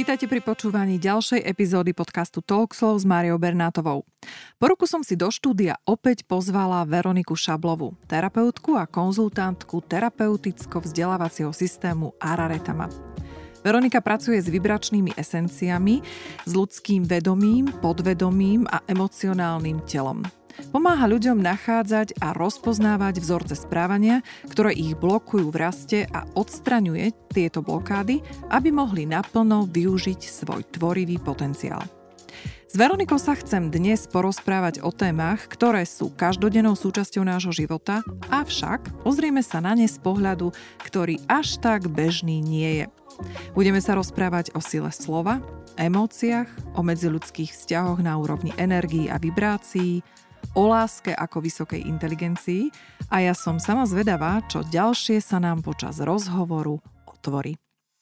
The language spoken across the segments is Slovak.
Vítajte pri počúvaní ďalšej epizódy podcastu Talkslow s Máriou Bernátovou. Po roku som si do štúdia opäť pozvala Veroniku Šablovú, terapeutku a konzultantku terapeuticko-vzdelávacieho systému Araretama. Veronika pracuje s vibračnými esenciami, s ľudským vedomím, podvedomím a emocionálnym telom. Pomáha ľuďom nachádzať a rozpoznávať vzorce správania, ktoré ich blokujú v raste a odstraňuje tieto blokády, aby mohli naplno využiť svoj tvorivý potenciál. S Veronikou sa chcem dnes porozprávať o témach, ktoré sú každodennou súčasťou nášho života, avšak pozrieme sa na ne z pohľadu, ktorý až tak bežný nie je. Budeme sa rozprávať o sile slova, emóciách, o medziľudských vzťahoch na úrovni energií a vibrácií, o láske ako vysokej inteligencii a ja som sama zvedavá, čo ďalšie sa nám počas rozhovoru otvorí.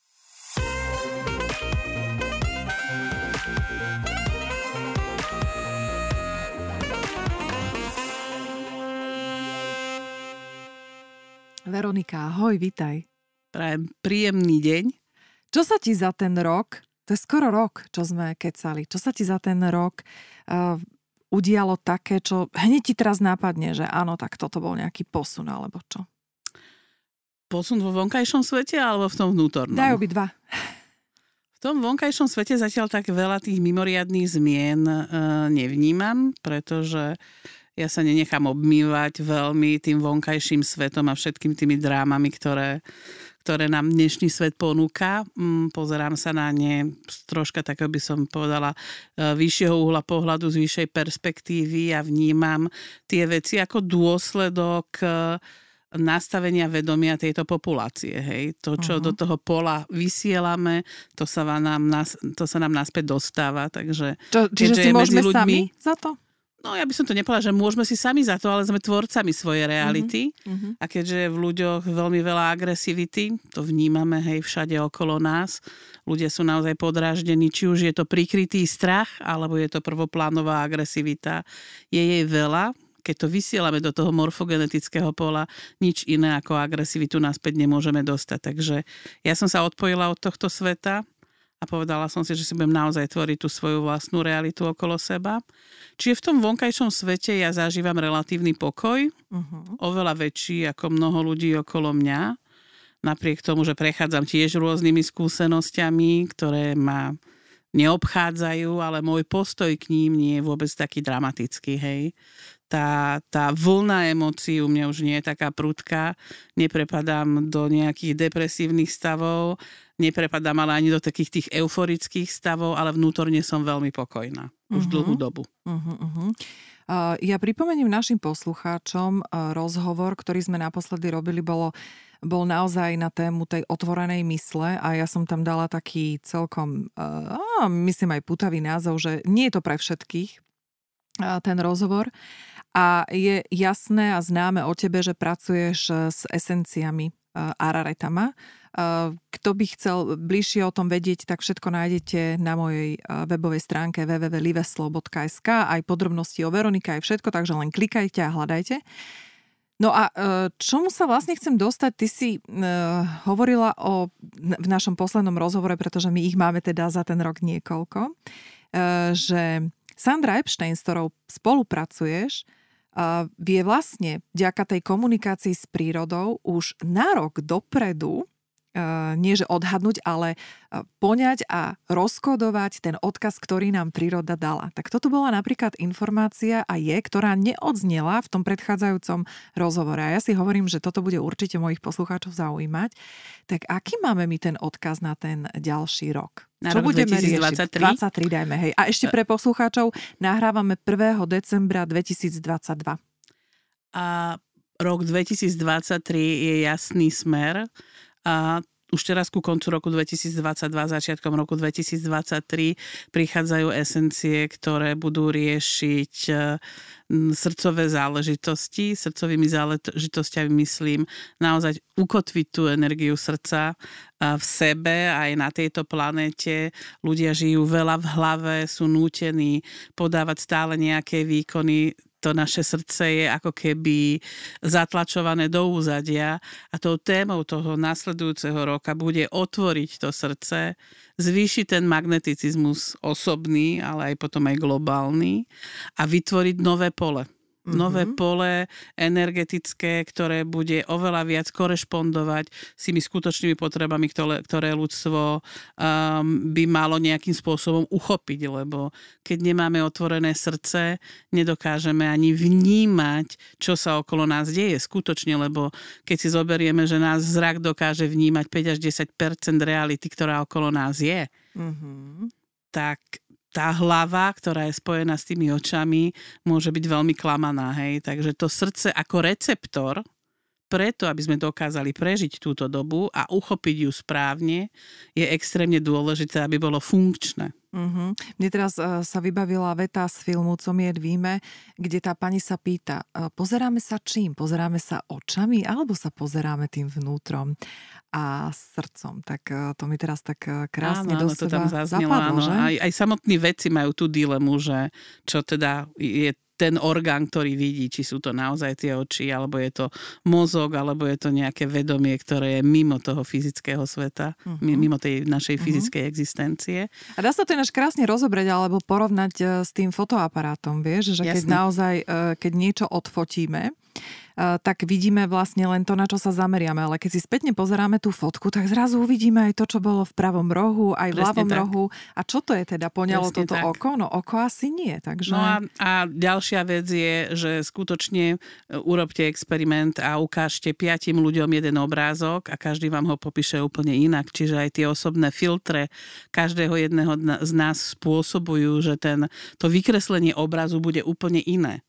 Veronika, ahoj, vitaj. Prajem príjemný deň. Čo sa ti za ten rok, to je skoro rok, čo sme kecali, čo sa ti za ten rok udialo také, čo hneď ti teraz nápadne, že áno, tak toto bol nejaký posun, alebo čo? Posun vo vonkajšom svete alebo v tom vnútornom? Daj obidva. V tom vonkajšom svete zatiaľ tak veľa tých mimoriadnych zmien nevnímam, pretože ja sa nenechám obmývať veľmi tým vonkajším svetom a všetkým tými drámami, ktoré nám dnešný svet ponúka. Pozerám sa na ne troška, tak by som povedala, vyššieho uhla pohľadu, z vyššej perspektívy a vnímam tie veci ako dôsledok nastavenia vedomia tejto populácie. Hej? To, čo do toho pola vysielame, to sa nám naspäť dostáva. Takže, čiže si môžeme sami za to? No ja by som to nepovedala, že môžeme si sami za to, ale sme tvorcami svojej reality. A keďže je v ľuďoch veľmi veľa agresivity, to vnímame hej všade okolo nás. Ľudia sú naozaj podráždení, či už je to prikrytý strach, alebo je to prvoplánová agresivita. Je jej veľa. Keď to vysielame do toho morfogenetického pola, nič iné ako agresivitu naspäť nemôžeme dostať. Takže ja som sa odpojila od tohto sveta a povedala som si, že si budem naozaj tvoriť tú svoju vlastnú realitu okolo seba. Čiže v tom vonkajšom svete ja zažívam relatívny pokoj, oveľa väčší ako mnoho ľudí okolo mňa. Napriek tomu, že prechádzam tiež rôznymi skúsenosťami, ktoré ma neobchádzajú, ale môj postoj k ním nie je vôbec taký dramatický, hej. Tá vlna emócií u mňa už nie je taká prudká, neprepadám do nejakých depresívnych stavov, neprepadám ale ani do takých tých euforických stavov, ale vnútorne som veľmi pokojná. Už dlhú dobu. Ja pripomeniem našim poslucháčom rozhovor, ktorý sme naposledy robili, bol naozaj na tému tej otvorenej mysle a ja som tam dala taký celkom, myslím aj pútavý názov, že nie je to pre všetkých ten rozhovor. A je jasné a známe o tebe, že pracuješ s esenciami Araretama. Kto by chcel bližšie o tom vedieť, tak všetko nájdete na mojej webovej stránke www.liveslo.sk, aj podrobnosti o Veronike, aj všetko, takže len klikajte a hľadajte. No a čomu sa vlastne chcem dostať? Ty si hovorila v našom poslednom rozhovore, pretože my ich máme teda za ten rok niekoľko, že Sandra Epstein, s ktorou spolupracuješ, vie vlastne vďaka tej komunikácii s prírodou už na rok dopredu, nie že odhadnúť, ale poňať a rozkodovať ten odkaz, ktorý nám príroda dala. Tak toto bola napríklad informácia a ktorá neodznela v tom predchádzajúcom rozhovore. A ja si hovorím, že toto bude určite mojich poslucháčov zaujímať. Tak aký máme my ten odkaz na ten ďalší rok? Na rok 2023? 23 dajme, hej. A ešte pre poslucháčov nahrávame 1. decembra 2022. A rok 2023 je jasný smer. A už teraz ku koncu roku 2022, začiatkom roku 2023 prichádzajú esencie, ktoré budú riešiť srdcové záležitosti. Srdcovými záležitosťami myslím naozaj ukotviť tú energiu srdca v sebe aj na tejto planéte. Ľudia žijú veľa v hlave, sú nútení podávať stále nejaké výkony. to naše srdce je ako keby zatlačované do úzadia a tou témou toho nasledujúceho roka bude otvoriť to srdce, zvýšiť ten magneticizmus osobný, ale aj potom aj globálny a vytvoriť nové pole. Nové pole energetické, ktoré bude oveľa viac korešpondovať s tými skutočnými potrebami, ktoré ľudstvo by malo nejakým spôsobom uchopiť, lebo keď nemáme otvorené srdce, nedokážeme ani vnímať, čo sa okolo nás deje skutočne, lebo keď si zoberieme, že nás zrak dokáže vnímať 5 až 10% reality, ktorá okolo nás je, tak tá hlava, ktorá je spojená s tými očami, môže byť veľmi klamaná. Hej? Takže to srdce ako receptor, preto, aby sme dokázali prežiť túto dobu a uchopiť ju správne, je extrémne dôležité, aby bolo funkčné. Mne teraz sa vybavila veta z filmu Co mi jedvíme, kde tá pani sa pýta, pozeráme sa čím? Pozeráme sa očami alebo sa pozeráme tým vnútrom a srdcom? Tak to mi teraz tak krásne do seba zapadlo, že? Aj samotní vedci majú tú dilemu, že čo teda je ten orgán, ktorý vidí, či sú to naozaj tie oči, alebo je to mozog, alebo je to nejaké vedomie, ktoré je mimo toho fyzického sveta, mimo tej našej fyzickej existencie. A dá sa to ináč krásne rozobrať, alebo porovnať s tým fotoaparátom, vieš, že keď naozaj, keď niečo odfotíme, tak vidíme vlastne len to, na čo sa zameriame. Ale keď si spätne pozeráme tú fotku, tak zrazu uvidíme aj to, čo bolo v pravom rohu, aj v ľavom rohu. A čo to je teda? Poňalo toto oko? No oko asi nie. Takže... No a ďalšia vec je, že skutočne urobte experiment a ukážte 5 ľuďom jeden obrázok a každý vám ho popíše úplne inak. Čiže aj tie osobné filtre každého jedného z nás spôsobujú, že to vykreslenie obrazu bude úplne iné.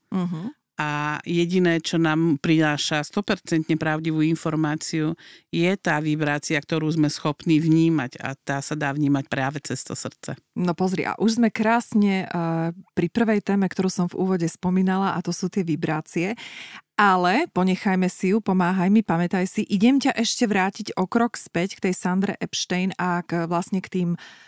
A jediné, čo nám prináša 100% pravdivú informáciu, je tá vibrácia, ktorú sme schopní vnímať a tá sa dá vnímať práve cez to srdce. No pozri, a už sme krásne pri prvej téme, ktorú som v úvode spomínala, a to sú tie vibrácie. Ale ponechajme si ju, pomáhaj mi, pamätaj si, idem ťa ešte vrátiť o krok späť k tej Sandre Epstein a vlastne k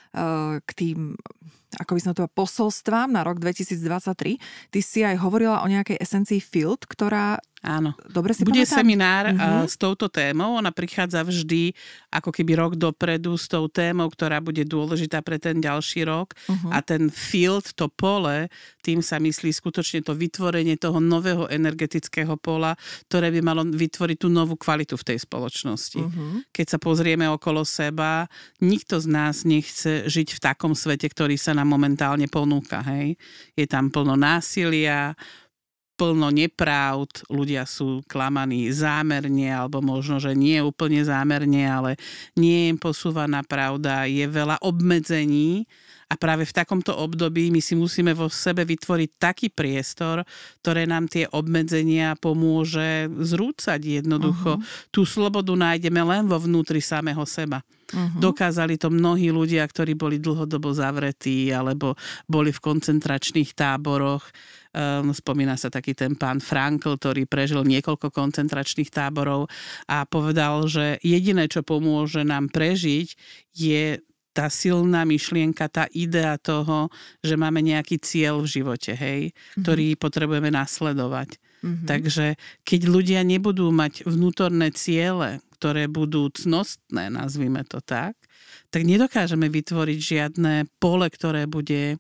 tým ako by som to posolstvám na rok 2023. Ty si aj hovorila o nejakej esencii Field, ktorá... Áno. Dobre si bude pamätám? seminár s touto témou. Ona prichádza vždy ako keby rok dopredu s tou témou, ktorá bude dôležitá pre ten ďalší rok. A ten field, to pole, tým sa myslí skutočne to vytvorenie toho nového energetického pola, ktoré by malo vytvoriť tú novú kvalitu v tej spoločnosti. Keď sa pozrieme okolo seba, nikto z nás nechce žiť v takom svete, ktorý sa nám momentálne ponúka. Hej? Je tam plno násilia, plno nepravd, ľudia sú klamaní zámerne, alebo možno, že nie úplne zámerne, ale nie je im posúvaná pravda, je veľa obmedzení a práve v takomto období my si musíme vo sebe vytvoriť taký priestor, ktoré nám tie obmedzenia pomôže zrúcať jednoducho. Tú slobodu nájdeme len vo vnútri samého seba. Dokázali to mnohí ľudia, ktorí boli dlhodobo zavretí alebo boli v koncentračných táboroch. Spomína sa taký ten pán Frankl, ktorý prežil niekoľko koncentračných táborov a povedal, že jediné, čo pomôže nám prežiť, je tá silná myšlienka, tá idea toho, že máme nejaký cieľ v živote, hej, ktorý potrebujeme nasledovať. Takže keď ľudia nebudú mať vnútorné ciele, ktoré budú cnostné, nazvime to tak nedokážeme vytvoriť žiadne pole, ktoré bude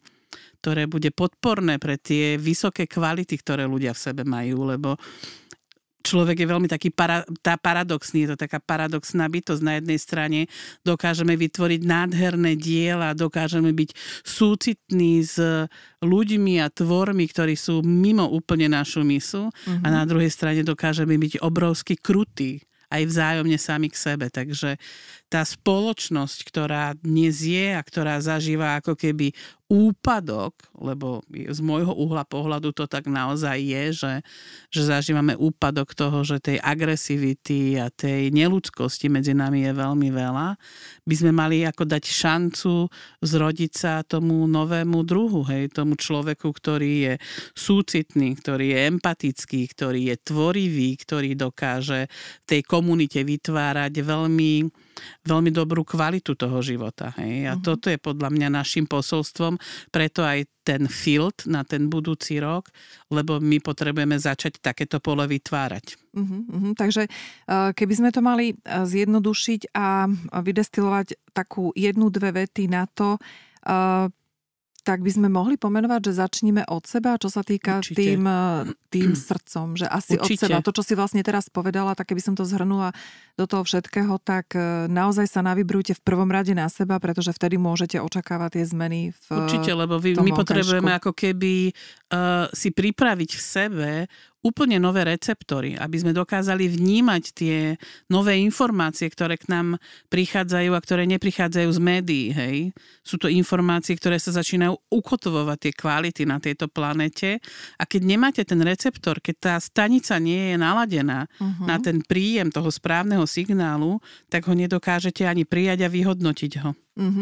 podporné pre tie vysoké kvality, ktoré ľudia v sebe majú, lebo človek je veľmi taký paradoxný, je to taká paradoxná bytosť. Na jednej strane dokážeme vytvoriť nádherné diela, dokážeme byť súcitní s ľuďmi a tvormi, ktorí sú mimo úplne našu mysu a na druhej strane dokážeme byť obrovsky krutí aj vzájomne sami k sebe. Takže tá spoločnosť, ktorá dnes je a ktorá zažíva ako keby úpadok, lebo z môjho uhla pohľadu to tak naozaj je, že zažívame úpadok toho, že tej agresivity a tej neľudskosti medzi nami je veľmi veľa, by sme mali ako dať šancu zrodiť sa tomu novému druhu, hej, tomu človeku, ktorý je súcitný, ktorý je empatický, ktorý je tvorivý, ktorý dokáže v tej komunite vytvárať veľmi veľmi dobrú kvalitu toho života. Hej? A toto je podľa mňa našim posolstvom, preto aj ten field na ten budúci rok, lebo my potrebujeme začať takéto pole vytvárať. Takže keby sme to mali zjednodušiť a vydestilovať takú 1-2 vety na to, tak by sme mohli pomenovať, že začníme od seba, čo sa týka tým srdcom. Že asi Určite. Od seba. To, čo si vlastne teraz povedala, tak keby som to zhrnula do toho všetkého, tak naozaj sa navybrujte v prvom rade na seba, pretože vtedy môžete očakávať tie zmeny v Určite, lebo my potrebujeme ako keby si pripraviť v sebe úplne nové receptory, aby sme dokázali vnímať tie nové informácie, ktoré k nám prichádzajú a ktoré neprichádzajú z médií. Hej? Sú to informácie, ktoré sa začínajú ukotvovať tie kvality na tejto planete a keď nemáte ten receptor, keď tá stanica nie je naladená na ten príjem toho správneho signálu, tak ho nedokážete ani prijať a vyhodnotiť ho.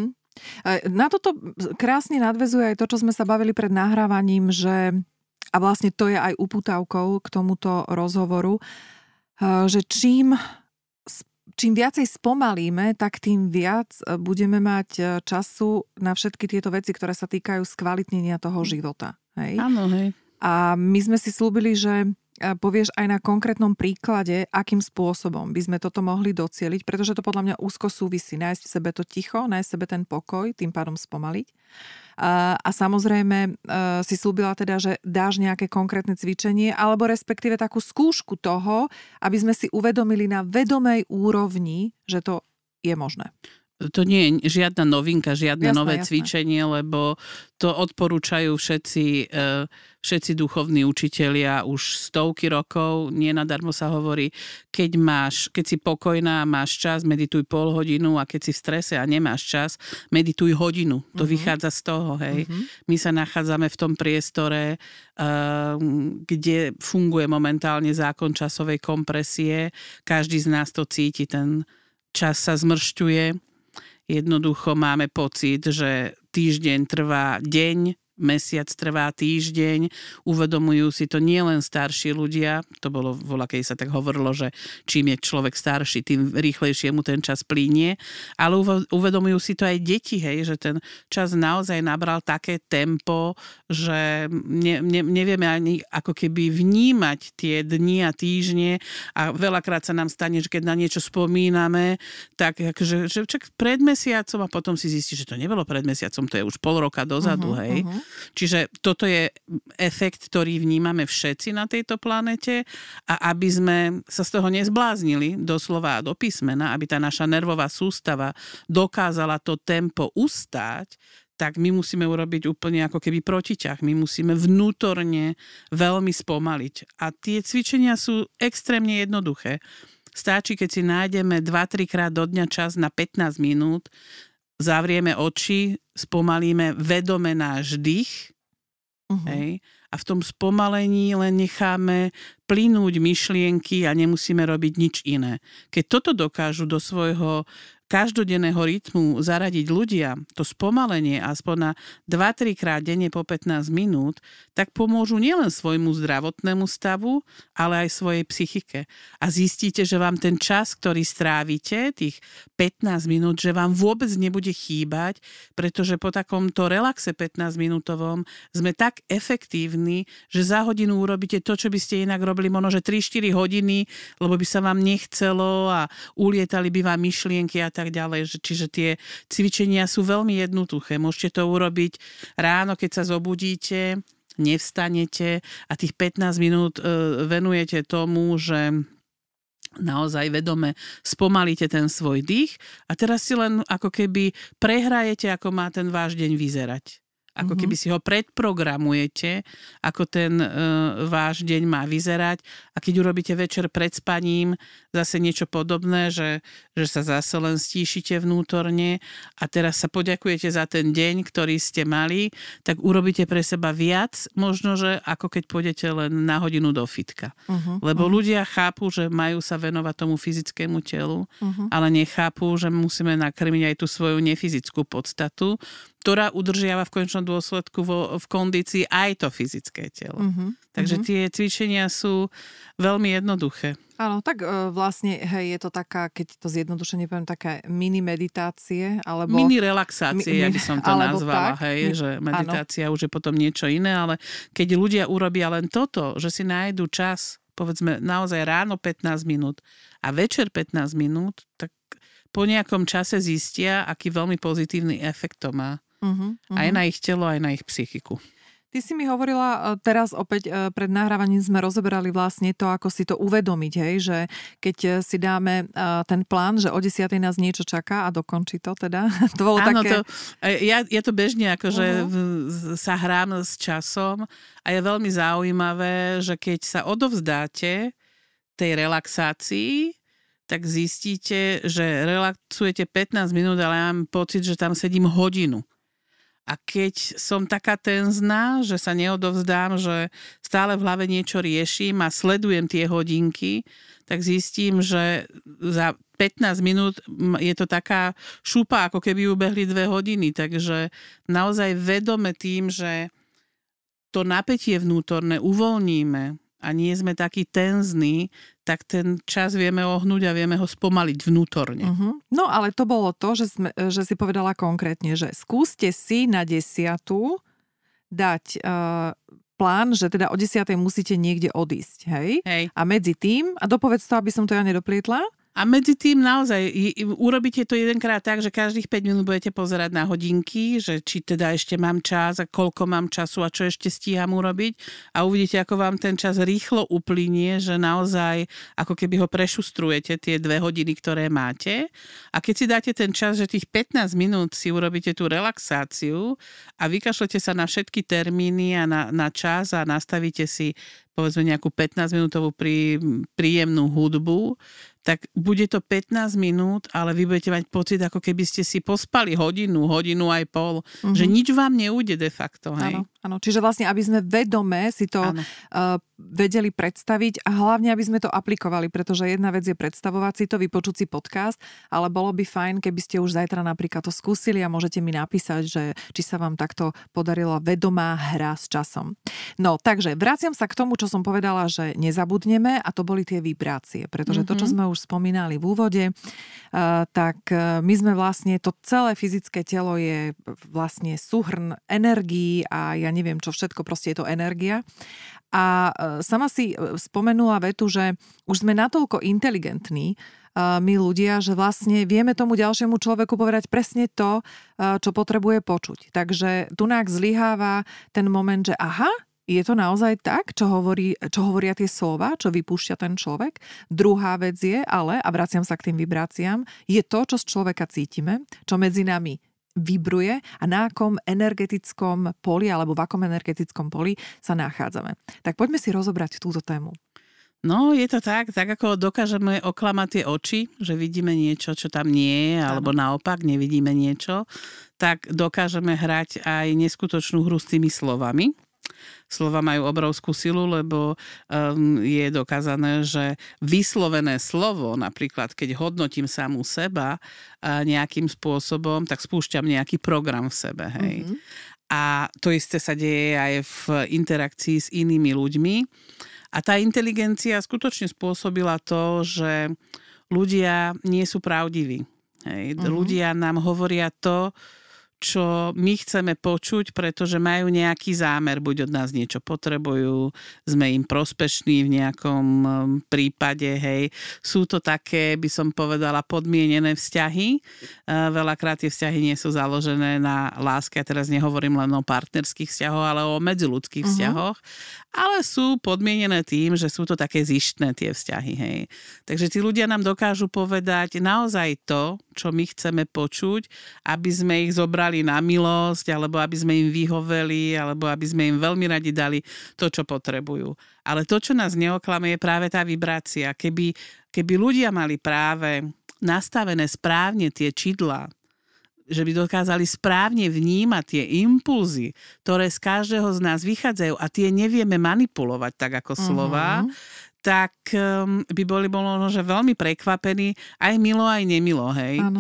Na toto krásne nadväzuje aj to, čo sme sa bavili pred nahrávaním, že a vlastne to je aj upútavkou k tomuto rozhovoru, že čím viacej spomalíme, tak tým viac budeme mať času na všetky tieto veci, ktoré sa týkajú skvalitnenia toho života. Hej? Áno, hej. A my sme si slúbili, že povieš aj na konkrétnom príklade, akým spôsobom by sme toto mohli docieliť, pretože to podľa mňa úzko súvisí. Nájsť v sebe to ticho, nájsť v sebe ten pokoj, tým pádom spomaliť. A samozrejme si slúbila teda, že dáš nejaké konkrétne cvičenie alebo respektíve takú skúšku toho, aby sme si uvedomili na vedomej úrovni, že to je možné. To nie je žiadna novinka, žiadne nové cvičenie, lebo to odporúčajú všetci duchovní učitelia už stovky rokov. Nie nadarmo sa hovorí, keď si pokojná a máš čas, medituj pol hodinu a keď si v strese a nemáš čas, medituj hodinu. To vychádza z toho, hej. My sa nachádzame v tom priestore, kde funguje momentálne zákon časovej kompresie. Každý z nás to cíti, ten čas sa zmršťuje. Jednoducho máme pocit, že týždeň trvá deň, mesiac trvá týždeň. Uvedomujú si to nielen starší ľudia, to bolo voľakej sa tak hovorilo, že čím je človek starší, tým rýchlejšie mu ten čas plínie, ale uvedomujú si to aj deti, hej, že ten čas naozaj nabral také tempo, že nevieme ani ako keby vnímať tie dni a týždne a veľakrát sa nám stane, že keď na niečo spomíname, tak akože, že pred mesiacom a potom si zistí, že to nebolo pred mesiacom, to je už pol roka dozadu, hej. Čiže toto je efekt, ktorý vnímame všetci na tejto planete a aby sme sa z toho nezbláznili doslova a do písmena, aby tá naša nervová sústava dokázala to tempo ustáť, tak my musíme urobiť úplne ako keby protiťah. My musíme vnútorne veľmi spomaliť. A tie cvičenia sú extrémne jednoduché. Stačí, keď si nájdeme 2-3 krát do dňa čas na 15 minút, zavrieme oči, spomalíme vedome náš dých, hej, a v tom spomalení len necháme plynúť myšlienky a nemusíme robiť nič iné. Keď toto dokážu do svojho každodenného rytmu zaradiť ľudia, to spomalenie aspoň na 2-3 krát denne po 15 minút, tak pomôžu nielen svojmu zdravotnému stavu, ale aj svojej psychike. A zistíte, že vám ten čas, ktorý strávite, tých 15 minút, že vám vôbec nebude chýbať, pretože po takomto relaxe 15-minútovom sme tak efektívni, že za hodinu urobíte to, čo by ste inak robili možno, že 3-4 hodiny, lebo by sa vám nechcelo a ulietali by vám myšlienky a tak ďalej. Čiže tie cvičenia sú veľmi jednoduché. Môžete to urobiť ráno, keď sa zobudíte, nevstanete a tých 15 minút venujete tomu, že naozaj vedome spomalíte ten svoj dých a teraz si len ako keby prehrajete, ako má ten váš deň vyzerať. Ako keby si ho predprogramujete, ako ten váš deň má vyzerať a keď urobíte večer pred spaním zase niečo podobné, že sa zase len stíšite vnútorne a teraz sa poďakujete za ten deň, ktorý ste mali, tak urobíte pre seba viac, možno, že ako keď pôjdete len na hodinu do fitka. Lebo ľudia chápu, že majú sa venovať tomu fyzickému telu, ale nechápu, že musíme nakrmiť aj tú svoju nefyzickú podstatu. ktorá udržiava v konečnom dôsledku v kondícii aj to fyzické telo. Takže tie cvičenia sú veľmi jednoduché. Áno, tak vlastne, hej, je to taká, keď to zjednodušene poviem, taká mini meditácie, alebo... Mini relaxácie, ja by som to nazvala, tak, hej, že meditácia už je potom niečo iné, ale keď ľudia urobia len toto, že si nájdu čas, povedzme naozaj ráno 15 minút a večer 15 minút, tak po nejakom čase zistia, aký veľmi pozitívny efekt to má. Aj na ich telo, aj na ich psychiku. Ty si mi hovorila teraz opäť pred nahrávaním sme rozoberali vlastne to, ako si to uvedomiť, hej, že keď si dáme ten plán, že o 10:00 nás niečo čaká a dokončí to teda. To bolo áno, také... Ja to bežne akože sa hrám s časom a je veľmi zaujímavé, že keď sa odovzdáte tej relaxácii, tak zistíte, že relaxujete 15 minút, ale ja mám pocit, že tam sedím hodinu. A keď som taká tenzná, že sa neodovzdám, že stále v hlave niečo riešim a sledujem tie hodinky, tak zistím, že za 15 minút je to taká šupa, ako keby ubehli 2 hodiny. Takže naozaj vedome tým, že to napätie vnútorné uvoľníme a nie sme takí tenzní, tak ten čas vieme ohnúť a vieme ho spomaliť vnútorne. No ale to bolo to, že si povedala konkrétne, že skúste si na 10:00 dať plán, že teda o 10:00 musíte niekde odísť, hej? A medzi tým, a dopovedz to, aby som to ja nedoplietla. A medzi tým naozaj urobíte to jedenkrát tak, že každých 5 minút budete pozerať na hodinky, že či teda ešte mám čas a koľko mám času a čo ešte stíham urobiť a uvidíte, ako vám ten čas rýchlo uplynie, že naozaj ako keby ho prešustrujete tie 2 hodiny, ktoré máte. A keď si dáte ten čas, že tých 15 minút si urobíte tú relaxáciu a vykašlete sa na všetky termíny a na čas a nastavíte si povedzme nejakú 15-minútovú príjemnú hudbu, tak bude to 15 minút, ale vy budete mať pocit, ako keby ste si pospali hodinu aj pol, že nič vám neújde de facto. Hej? Áno, čiže vlastne, aby sme vedome si to vedeli predstaviť a hlavne, aby sme to aplikovali, pretože jedna vec je predstavovať si to, vypočuť si podcast, ale bolo by fajn, keby ste už zajtra napríklad to skúsili a môžete mi napísať, že či sa vám takto podarila vedomá hra s časom. No, takže vraciam sa k tomu, čo som povedala, že nezabudneme a to boli tie vibrácie, pretože to, čo sme už spomínali v úvode, tak my sme vlastne, to celé fyzické telo je vlastne súhrn energií a ja neviem čo všetko, proste je to energia. A sama si spomenula vetu, že už sme natoľko inteligentní, my ľudia, že vlastne vieme tomu ďalšiemu človeku povedať presne to, čo potrebuje počuť. Takže tu nás zlyháva ten moment, že aha, je to naozaj tak, čo hovoria tie slova, čo vypúšťa ten človek? Druhá vec je, ale, a vraciam sa k tým vibráciám, je to, čo z človeka cítime, čo medzi nami vibruje a na akom energetickom poli alebo v akom energetickom poli sa nachádzame. Tak poďme si rozobrať túto tému. No, je to tak ako dokážeme oklamať tie oči, že vidíme niečo, čo tam nie je, alebo naopak nevidíme niečo, tak dokážeme hrať aj neskutočnú hru s tými slovami. Slova majú obrovskú silu, lebo je dokázané, že vyslovené slovo, napríklad keď hodnotím samú seba nejakým spôsobom, tak spúšťam nejaký program v sebe. Hej. A to isté sa deje aj v interakcii s inými ľuďmi. A tá inteligencia skutočne spôsobila to, že ľudia nie sú pravdiví. Hej. Ľudia nám hovoria to, čo my chceme počuť, pretože majú nejaký zámer, buď od nás niečo potrebujú, sme im prospešní v nejakom prípade, hej. Sú to také, by som povedala, podmienené vzťahy. Veľakrát tie vzťahy nie sú založené na láske, a teraz nehovorím len o partnerských vzťahoch, ale o medziľudských vzťahoch, ale sú podmienené tým, že sú to také zištné tie vzťahy, hej. Takže tí ľudia nám dokážu povedať naozaj to, čo my chceme počuť, aby sme ich zobrali na milosť, alebo aby sme im vyhoveli, alebo aby sme im veľmi radi dali to, čo potrebujú. Ale to, čo nás neoklame, je práve tá vibrácia. Keby ľudia mali práve nastavené správne tie čidlá, že by dokázali správne vnímať tie impulzy, ktoré z každého z nás vychádzajú a tie nevieme manipulovať tak ako slova, tak by boli možno, že veľmi prekvapení, aj milo, aj nemilo, hej. Áno.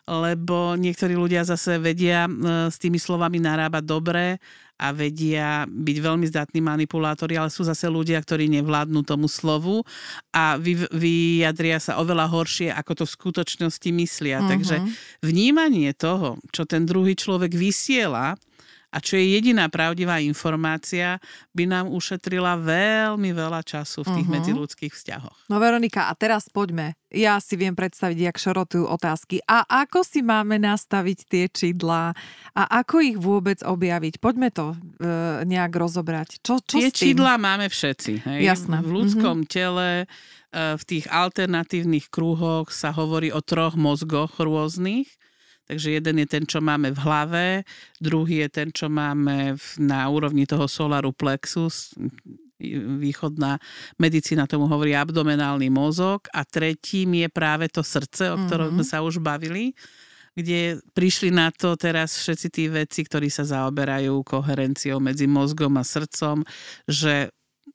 lebo niektorí ľudia zase vedia s tými slovami narábať dobre a vedia byť veľmi zdatní manipulátori, ale sú zase ľudia, ktorí nevládnu tomu slovu a vyjadria sa oveľa horšie, ako to v skutočnosti myslia. Takže vnímanie toho, čo ten druhý človek vysiela a čo je jediná pravdivá informácia, by nám ušetrila veľmi veľa času v tých medziľudských vzťahoch. No Veronika, a teraz poďme. Ja si viem predstaviť, jak šrotujú otázky. A ako si máme nastaviť tie čidlá? A ako ich vôbec objaviť? Poďme to nejak rozobrať. Čo tie s tým? čidlá máme všetci. Hej? Jasné. V ľudskom tele, v tých alternatívnych kruhoch sa hovorí o 3 mozgoch rôznych. Takže jeden je ten, čo máme v hlave, druhý je ten, čo máme na úrovni toho solaru plexus, východná medicína tomu hovorí abdominálny mozog a tretím je práve to srdce, o ktorom sme sa už bavili, kde prišli na to teraz všetci tí vedci, ktorí sa zaoberajú koherenciou medzi mozgom a srdcom, že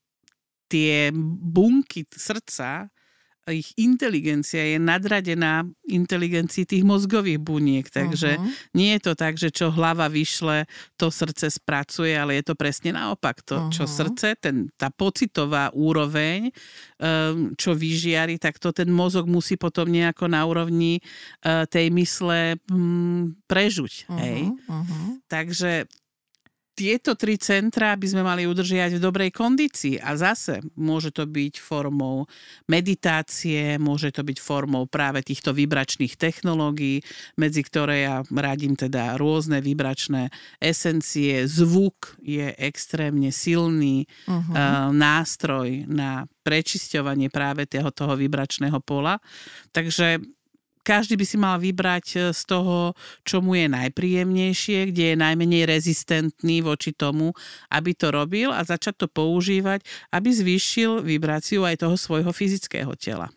tie bunky srdca, ich inteligencia je nadradená inteligencii tých mozgových buniek. Takže nie je to tak, že čo hlava vyšle, to srdce spracuje, ale je to presne naopak. To, čo srdce, tá pocitová úroveň, čo vyžiari, tak to ten mozog musí potom nejako na úrovni tej mysle prežuť. Hej? Takže tieto 3 centrá by sme mali udržiať v dobrej kondícii a zase môže to byť formou meditácie, môže to byť formou práve týchto vibračných technológií, medzi ktoré ja radím teda rôzne vibračné esencie. Zvuk je extrémne silný nástroj na prečisťovanie práve toho vibračného pola. Takže každý by si mal vybrať z toho, čo mu je najpríjemnejšie, kde je najmenej rezistentný voči tomu, aby to robil a začať to používať, aby zvýšil vibráciu aj toho svojho fyzického tela.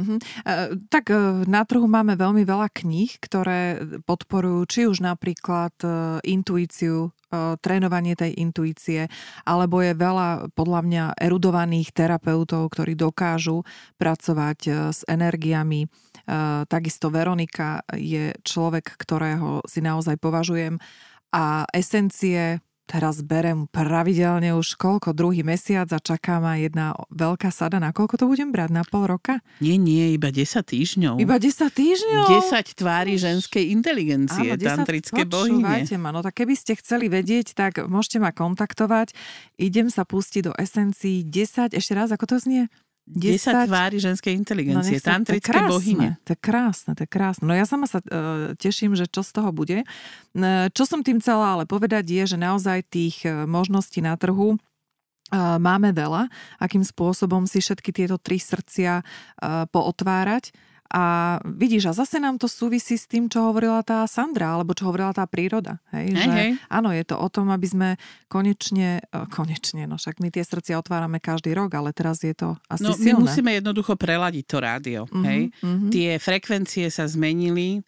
Tak na trhu máme veľmi veľa kníh, ktoré podporujú či už napríklad intuíciu, trénovanie tej intuície, alebo je veľa podľa mňa erudovaných terapeutov, ktorí dokážu pracovať s energiami. Takisto Veronika je človek, ktorého si naozaj považujem a esencie teraz berem pravidelne už druhý mesiac a čaká ma jedna veľká sada. Na koľko to budem brať? Na pol roka? Nie, iba 10 týždňov. Iba 10 týždňov? 10 tvári ženskej inteligencie, tantrické bohyne. No tak keby ste chceli vedieť, tak môžete ma kontaktovať. Idem sa pustiť do esencií 10, ešte raz, ako to znie? 10 tvári ženskej inteligencie, tantrické bohyne. To je krásne. No ja sama sa teším, že čo z toho bude. Čo som tým chcela ale povedať je, že naozaj tých možností na trhu máme veľa, akým spôsobom si všetky tieto 3 srdcia pootvárať. A vidíš, a zase nám to súvisí s tým, čo hovorila tá Sandra, alebo čo hovorila tá príroda. Hej. Áno, je to o tom, aby sme konečne, no však my tie srdcia otvárame každý rok, ale teraz je to asi silné. My musíme jednoducho preladiť to rádio. Hej. Tie frekvencie sa zmenili.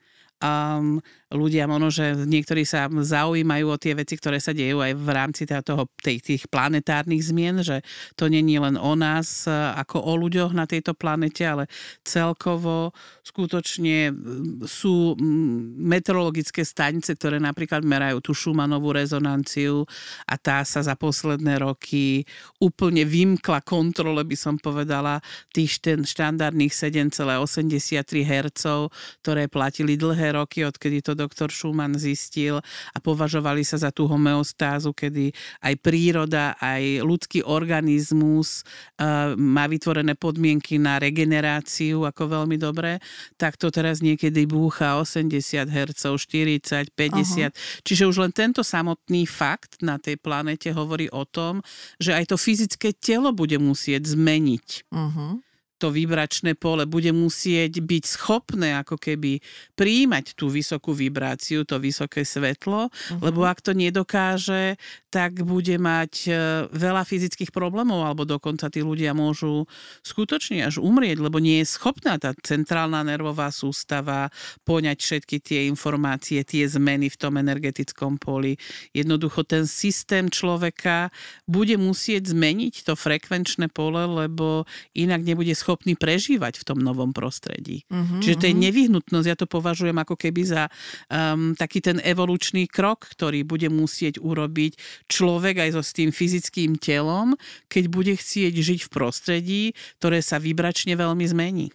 Ľudia možno, že niektorí sa zaujímajú o tie veci, ktoré sa dejú aj v rámci tých planetárnych zmien, že to nie je len o nás ako o ľuďoch na tejto planete, ale celkovo skutočne sú meteorologické stanice, ktoré napríklad merajú tú Schumannovú rezonanciu a tá sa za posledné roky úplne vymkla kontrole, by som povedala, tých štandardných 7,83 Hz, ktoré platili dlhé roky, odkedy to doktor Schumann zistil a považovali sa za tú homeostázu, kedy aj príroda, aj ľudský organizmus má vytvorené podmienky na regeneráciu ako veľmi dobré, tak to teraz niekedy búcha 80 Hz, 40, 50. Čiže už len tento samotný fakt na tej planete hovorí o tom, že aj to fyzické telo bude musieť zmeniť. To vibračné pole bude musieť byť schopné ako keby prijímať tú vysokú vibráciu, to vysoké svetlo, lebo ak to nedokáže, tak bude mať veľa fyzických problémov, alebo dokonca tí ľudia môžu skutočne až umrieť, lebo nie je schopná tá centrálna nervová sústava poňať všetky tie informácie, tie zmeny v tom energetickom poli. Jednoducho ten systém človeka bude musieť zmeniť to frekvenčné pole, lebo inak nebude schopný schopný prežívať v tom novom prostredí. Čiže to je nevyhnutnosť, ja to považujem ako keby za taký ten evolučný krok, ktorý bude musieť urobiť človek aj so s tým fyzickým telom, keď bude chcieť žiť v prostredí, ktoré sa vybračne veľmi zmení.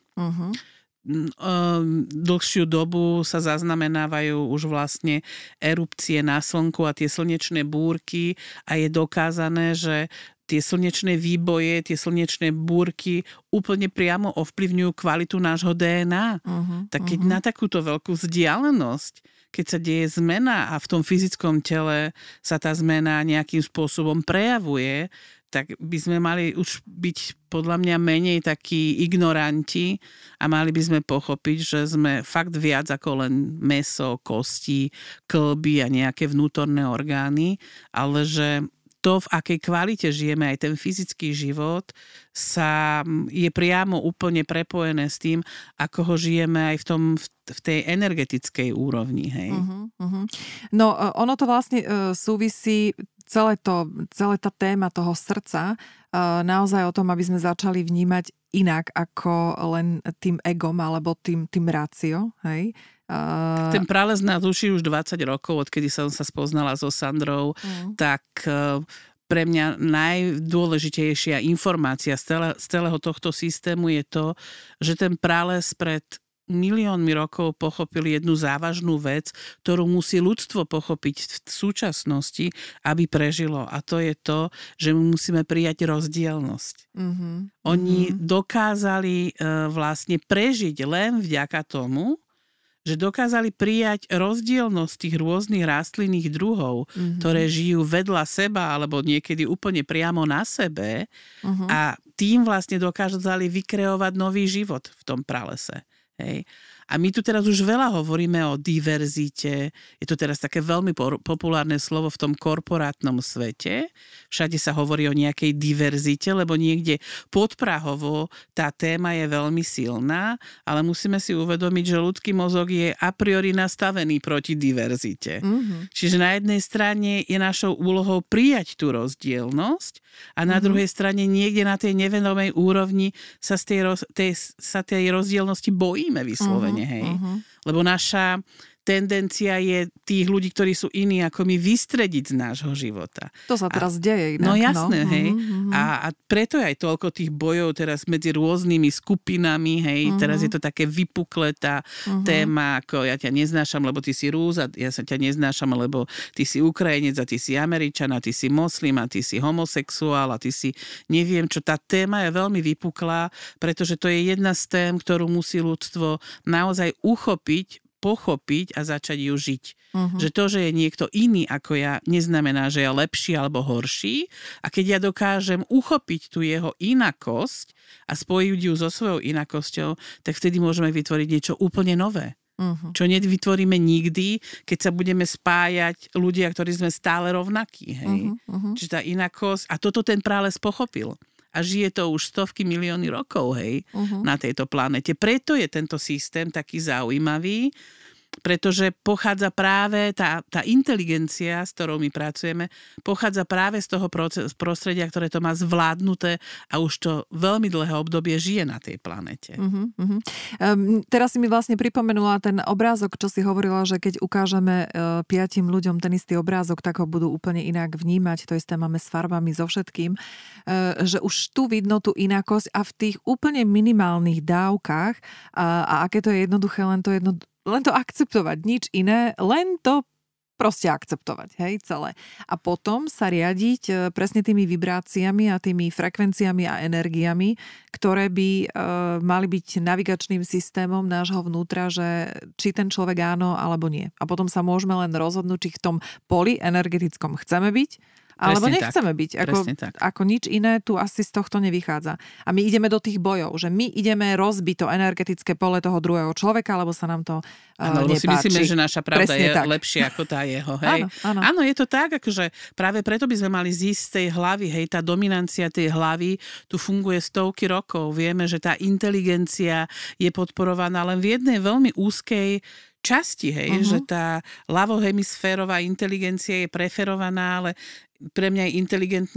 Dlhšiu dobu sa zaznamenávajú už vlastne erupcie na slnku a tie slnečné búrky a je dokázané, že tie slnečné výboje, tie slnečné búrky úplne priamo ovplyvňujú kvalitu nášho DNA. Tak keď na takúto veľkú vzdialenosť, keď sa deje zmena a v tom fyzickom tele sa tá zmena nejakým spôsobom prejavuje, tak by sme mali už byť podľa mňa menej takí ignoranti a mali by sme pochopiť, že sme fakt viac ako len mäso, kosti, kĺby a nejaké vnútorné orgány, ale že to, v akej kvalite žijeme, aj ten fyzický život, je priamo úplne prepojené s tým, ako ho žijeme aj v tej energetickej úrovni. Hej? No, ono to vlastne súvisí, celá tá téma toho srdca, naozaj o tom, aby sme začali vnímať inak ako len tým egom alebo tým rácio, hej? Ten prales na duši už 20 rokov, odkedy som sa spoznala so Sandrou, tak pre mňa najdôležitejšia informácia z celého tohto systému je to, že ten prales pred miliónmi rokov pochopil jednu závažnú vec, ktorú musí ľudstvo pochopiť v súčasnosti, aby prežilo. A to je to, že my musíme prijať rozdielnosť. Oni dokázali vlastne prežiť len vďaka tomu, že dokázali prijať rozdielnosť tých rôznych rastlinných druhov, ktoré žijú vedľa seba alebo niekedy úplne priamo na sebe a tým vlastne dokázali vykreovať nový život v tom pralese. Hej. A my tu teraz už veľa hovoríme o diverzite. Je to teraz také veľmi populárne slovo v tom korporátnom svete. Všade sa hovorí o nejakej diverzite, lebo niekde podprahovo tá téma je veľmi silná, ale musíme si uvedomiť, že ľudský mozog je a priori nastavený proti diverzite. Čiže na jednej strane je našou úlohou prijať tú rozdielnosť a na druhej strane niekde na tej nevedomej úrovni sa tej rozdielnosti bojíme vyslovene. Hej. Lebo naša tendencia je tých ľudí, ktorí sú iní ako my, vystrediť z nášho života. To sa teraz deje inak. No jasné, hej. A preto je aj toľko tých bojov teraz medzi rôznymi skupinami, hej. Teraz je to také vypuklé tá téma, ako ja ťa neznášam, lebo ty si Rus, a ja sa ťa neznášam, lebo ty si Ukrajinec, a ty si Američan, a ty si moslim, a ty si homosexuál, a ty si neviem čo. Tá téma je veľmi vypuklá, pretože to je jedna z tém, ktorú musí ľudstvo naozaj pochopiť a začať ju žiť. Že to, že je niekto iný ako ja, neznamená, že je lepší alebo horší. A keď ja dokážem uchopiť tú jeho inakosť a spojiť ju so svojou inakosťou, tak vtedy môžeme vytvoriť niečo úplne nové. Čo nevytvoríme nikdy, keď sa budeme spájať ľudia, ktorí sme stále rovnakí. Hej? Čiže tá inakosť, a toto ten prales pochopil. A žije to už stovky milióny rokov, hej, na tejto planete. Preto je tento systém taký zaujímavý, pretože pochádza práve tá inteligencia, s ktorou my pracujeme, pochádza práve z toho prostredia, ktoré to má zvládnuté a už to veľmi dlhé obdobie žije na tej planete. Teraz si mi vlastne pripomenula ten obrázok, čo si hovorila, že keď ukážeme 5 ľuďom ten istý obrázok, tak ho budú úplne inak vnímať. To isté máme s farbami, so všetkým. Že už tu vidno tú inakosť a v tých úplne minimálnych dávkach a aké to je jednoduché, len to akceptovať, nič iné, len to proste akceptovať, hej, celé. A potom sa riadiť presne tými vibráciami a tými frekvenciami a energiami, ktoré by mali byť navigačným systémom nášho vnútra, že či ten človek áno, alebo nie. A potom sa môžeme len rozhodnúť, či v tom poli energetickom chceme byť, alebo nechceme byť. Ako nič iné tu asi z tohto nevychádza. A my ideme do tých bojov, že my ideme rozbiť to energetické pole toho druhého človeka, lebo sa nám to nepáči. Si myslíme, že naša pravda je lepšia ako tá jeho. Hej? Áno, je to tak, akože práve preto by sme mali zísť z tej hlavy. Hej, tá dominancia tej hlavy tu funguje stovky rokov. Vieme, že tá inteligencia je podporovaná len v jednej veľmi úzkej časti, hej, že tá ľavohemisférová inteligencia je preferovaná, ale pre mňa je inteligentný aj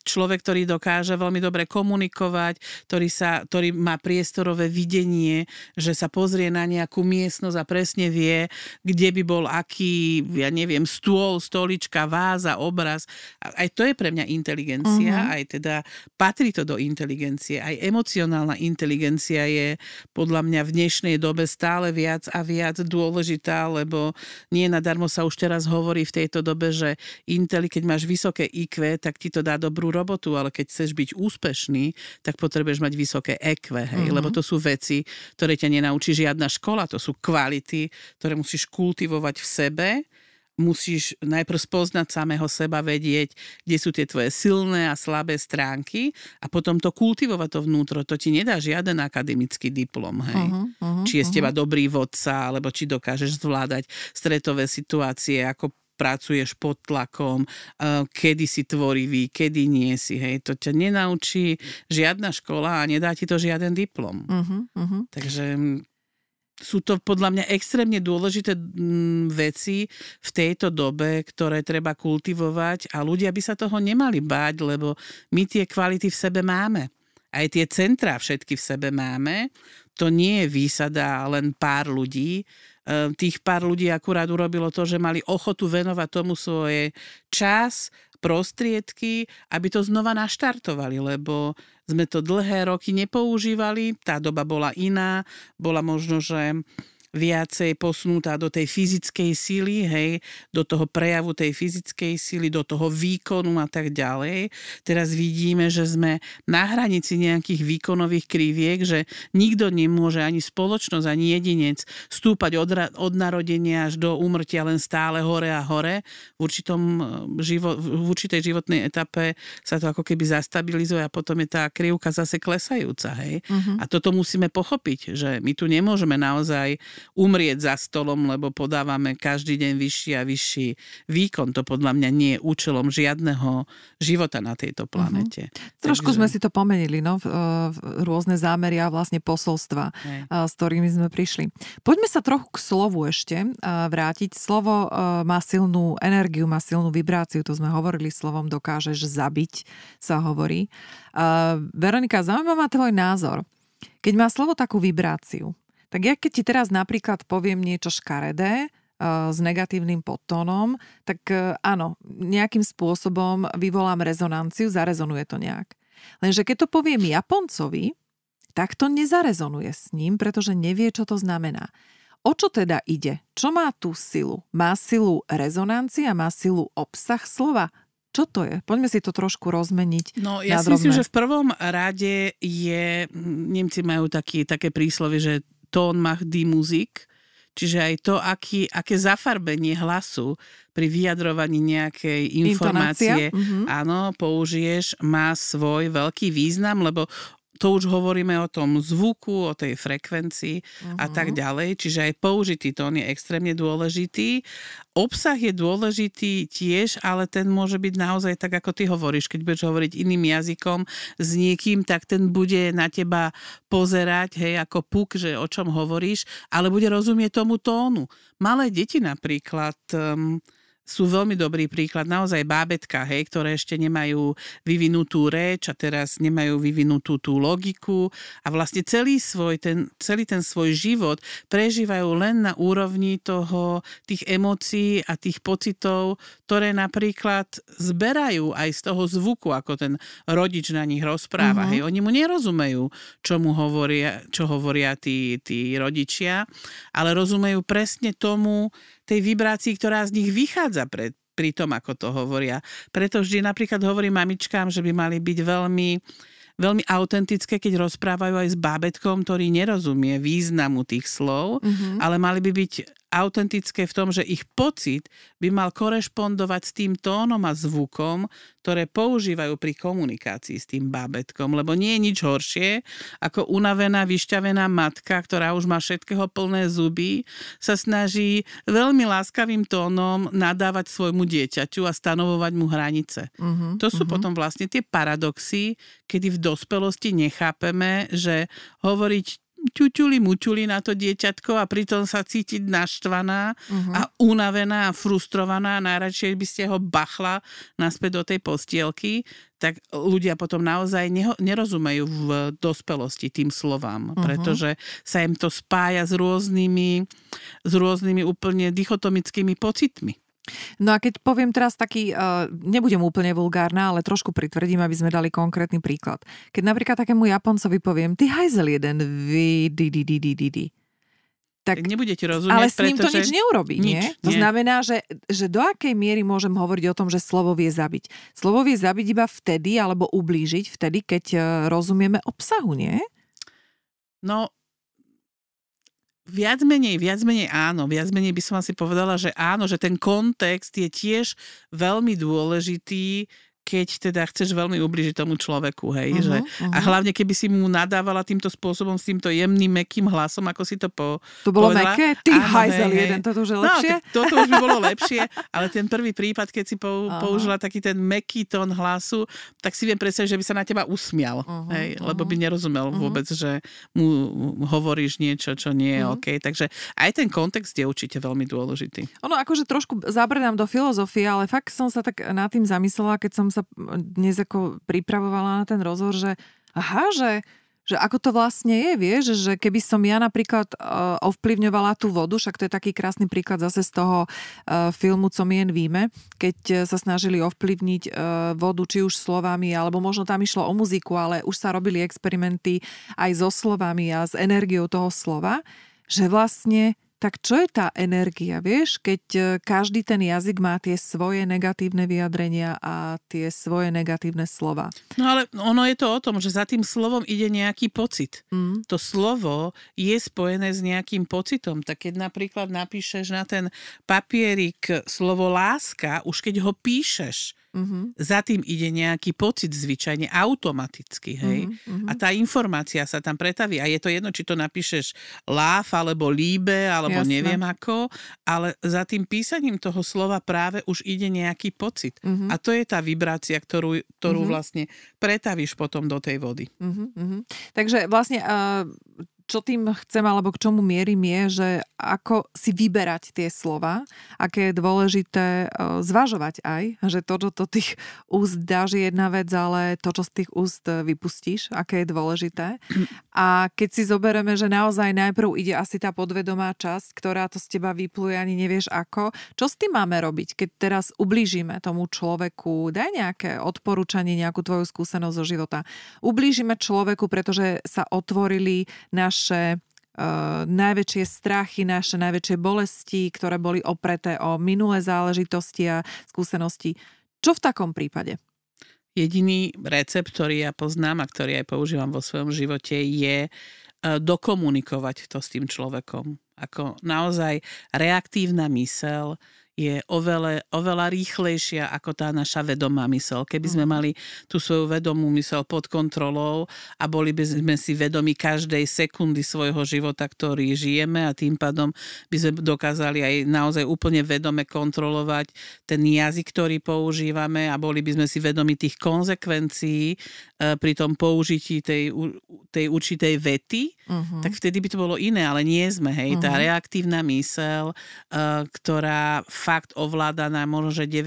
človek, ktorý dokáže veľmi dobre komunikovať, ktorý má priestorové videnie, že sa pozrie na nejakú miestnosť a presne vie, kde by bol aký, ja neviem, stôl, stolička, váza, obraz. Aj to je pre mňa inteligencia, aj teda patrí to do inteligencie. Aj emocionálna inteligencia je podľa mňa v dnešnej dobe stále viac a viac dôležitá, lebo nie nadarmo sa už teraz hovorí v tejto dobe, že keď máš vysoké IQ, tak ti to dá dobrú robotu, ale keď chceš byť úspešný, tak potrebuješ mať vysoké EQ, hej? Lebo to sú veci, ktoré ťa nenaučí žiadna škola, to sú kvality, ktoré musíš kultivovať v sebe, musíš najprv spoznať samého seba, vedieť, kde sú tie tvoje silné a slabé stránky a potom to kultivovať to vnútro. To ti nedá žiaden akademický diplom, hej? Či je z teba dobrý vodca, alebo či dokážeš zvládať stretové situácie, ako pracuješ pod tlakom, kedy si tvorivý, kedy nie si. Hej. To ťa nenaučí žiadna škola a nedá ti to žiaden diplom. Takže sú to podľa mňa extrémne dôležité veci v tejto dobe, ktoré treba kultivovať a ľudia by sa toho nemali báť, lebo my tie kvality v sebe máme. Aj tie centrá všetky v sebe máme. To nie je výsada len pár ľudí. Tých pár ľudí akurát urobilo to, že mali ochotu venovať tomu svoje čas, prostriedky, aby to znova naštartovali, lebo sme to dlhé roky nepoužívali, tá doba bola iná, bola možno, že viacej posunutá do tej fyzickej síly, hej, do toho prejavu tej fyzickej síly, do toho výkonu a tak ďalej. Teraz vidíme, že sme na hranici nejakých výkonových kriviek, že nikto nemôže, ani spoločnosť, ani jedinec stúpať od narodenia až do úmrtia len stále hore a hore. V určitej životnej etape sa to ako keby zastabilizuje a potom je tá krivka zase klesajúca. Hej. A toto musíme pochopiť, že my tu nemôžeme naozaj umrieť za stolom, lebo podávame každý deň vyšší a vyšší výkon. To podľa mňa nie je účelom žiadneho života na tejto planete. Trošku sme si to pomenili, no, rôzne zámery a vlastne posolstva, s ktorými sme prišli. Poďme sa trochu k slovu ešte vrátiť. Slovo má silnú energiu, má silnú vibráciu, to sme hovorili, slovom dokážeš zabiť, sa hovorí. Veronika, zaujímavá tvoj názor. Keď má slovo takú vibráciu, tak ja keď ti teraz napríklad poviem niečo škaredé s negatívnym podtónom, tak áno, nejakým spôsobom vyvolám rezonanciu, zarezonuje to nejak. Lenže keď to poviem Japoncovi, tak to nezarezonuje s ním, pretože nevie, čo to znamená. O čo teda ide? Čo má tú silu? Má silu rezonancia, má silu obsah slova? Čo to je? Poďme si to trošku rozmeniť. No ja si myslím, že v prvom rade Nemci majú také príslovie, že tón macht die Musik, čiže aj to, aké zafarbenie hlasu pri vyjadrovaní nejakej informácie, áno, použiješ, má svoj veľký význam, lebo to už hovoríme o tom zvuku, o tej frekvencii a tak ďalej. Čiže aj použitý tón je extrémne dôležitý. Obsah je dôležitý tiež, ale ten môže byť naozaj tak, ako ty hovoríš. Keď budeš hovoriť iným jazykom s niekým, tak ten bude na teba pozerať, hej, ako puk, že o čom hovoríš, ale bude rozumieť tomu tónu. Malé deti napríklad sú veľmi dobrý príklad. Naozaj bábätka, hej, ktoré ešte nemajú vyvinutú reč a teraz nemajú vyvinutú tú logiku a vlastne celý ten svoj život prežívajú len na úrovni tých emócií a tých pocitov, ktoré napríklad zberajú aj z toho zvuku, ako ten rodič na nich rozpráva. Hej. Oni mu nerozumejú, čo hovoria tí rodičia, ale rozumejú presne tomu, tej vibrácii, ktorá z nich vychádza pri tom, ako to hovoria. Preto vždy napríklad hovorím mamičkám, že by mali byť veľmi, veľmi autentické, keď rozprávajú aj s bábätkom, ktorý nerozumie významu tých slov, ale mali by byť autentické v tom, že ich pocit by mal korešpondovať s tým tónom a zvukom, ktoré používajú pri komunikácii s tým bábätkom, lebo nie je nič horšie, ako unavená, vyšťavená matka, ktorá už má všetkého plné zuby, sa snaží veľmi láskavým tónom nadávať svojmu dieťaťu a stanovovať mu hranice. To sú potom vlastne tie paradoxy, kedy v dospelosti nechápeme, že hovoriť muťuli na to dieťatko a pritom sa cítiť naštvaná a unavená a frustrovaná. Najradšej by ste ho bachla naspäť do tej postielky, tak ľudia potom naozaj nerozumejú v dospelosti tým slovám, pretože sa im to spája s rôznymi úplne dichotomickými pocitmi. No a keď poviem teraz taký, nebudem úplne vulgárna, ale trošku pritvrdím, aby sme dali konkrétny príklad. Keď napríklad takému Japoncovi poviem, ty hajzel jeden, tak nebudete rozumieť, ale s ním to nič neurobí, nie? To nie. znamená, že do akej miery môžem hovoriť o tom, že slovo vie zabiť. Slovo vie zabiť iba vtedy, alebo ublížiť vtedy, keď rozumieme obsahu, nie? No, viac menej áno. Viac menej by som asi povedala, že áno, že ten kontext je tiež veľmi dôležitý, keď teda chceš veľmi ubližiť tomu človeku, hej. A hlavne, keby si mu nadávala týmto spôsobom, s týmto jemným, mäkkým hlasom, ako si to To bolo povedala. mäkké? Ty hajzel jeden, toto už je lepšie? No, toto už by bolo lepšie, ale ten prvý prípad, keď si použila taký ten mäkký tón hlasu, tak si viem predstaviť, že by sa na teba usmial, hej, lebo by nerozumel vôbec, že mu hovoríš niečo, čo nie je OK. Takže aj ten kontext je určite veľmi dôležitý. Ono akože trošku zabrdám do filozofie, ale fakt som sa tak nad tým zamyslela, keď som sa dnes ako pripravovala na ten rozhovor, že že ako to vlastne je, vieš, že keby som ja napríklad ovplyvňovala tú vodu, však to je taký krásny príklad zase z toho filmu Co my jen víme, keď sa snažili ovplyvniť vodu, či už slovami, alebo možno tam išlo o muziku, ale už sa robili experimenty aj so slovami a s energiou toho slova, že vlastne tak čo je tá energia, vieš? Keď každý ten jazyk má tie svoje negatívne vyjadrenia a tie svoje negatívne slova. No ale ono je to o tom, že za tým slovom ide nejaký pocit. To slovo je spojené s nejakým pocitom. Tak keď napríklad napíšeš na ten papierik slovo láska, už keď ho píšeš, za tým ide nejaký pocit zvyčajne automaticky, hej? A tá informácia sa tam pretaví. A je to jedno, či to napíšeš láv, alebo líbe, alebo neviem ako, ale za tým písaním toho slova práve už ide nejaký pocit. A to je tá vibrácia, ktorú vlastne pretavíš potom do tej vody. Takže vlastne čo tým chcem, alebo k čomu mierim je, že ako si vyberať tie slova, aké je dôležité zvažovať aj, že to, čo do tých úst dáš je jedna vec, ale to, čo z tých úst vypustíš, aké je dôležité. A keď si zoberieme, že naozaj najprv ide asi tá podvedomá časť, ktorá to z teba vypluje, ani nevieš ako, čo s tým máme robiť, keď teraz ublížime tomu človeku, daj nejaké odporúčanie, nejakú tvoju skúsenosť zo života. Ublížime človeku, pretože sa otvorili naše najväčšie strachy, naše najväčšie bolesti, ktoré boli opreté o minulé záležitosti a skúsenosti. Čo v takom prípade? Jediný recept, ktorý ja poznám a ktorý aj používam vo svojom živote, je dokomunikovať to s tým človekom. Ako naozaj reaktívna myseľ je oveľa rýchlejšia ako tá naša vedomá myseľ. Keby sme mali tú svoju vedomú myseľ pod kontrolou a boli by sme si vedomi každej sekundy svojho života, ktorý žijeme a tým pádom by sme dokázali aj naozaj úplne vedome kontrolovať ten jazyk, ktorý používame a boli by sme si vedomi tých konzekvencií pri tom použití tej určitej vety, tak vtedy by to bolo iné, ale nie sme, hej. Tá reaktívna myseľ, ktorá fakt ovláda na možno, že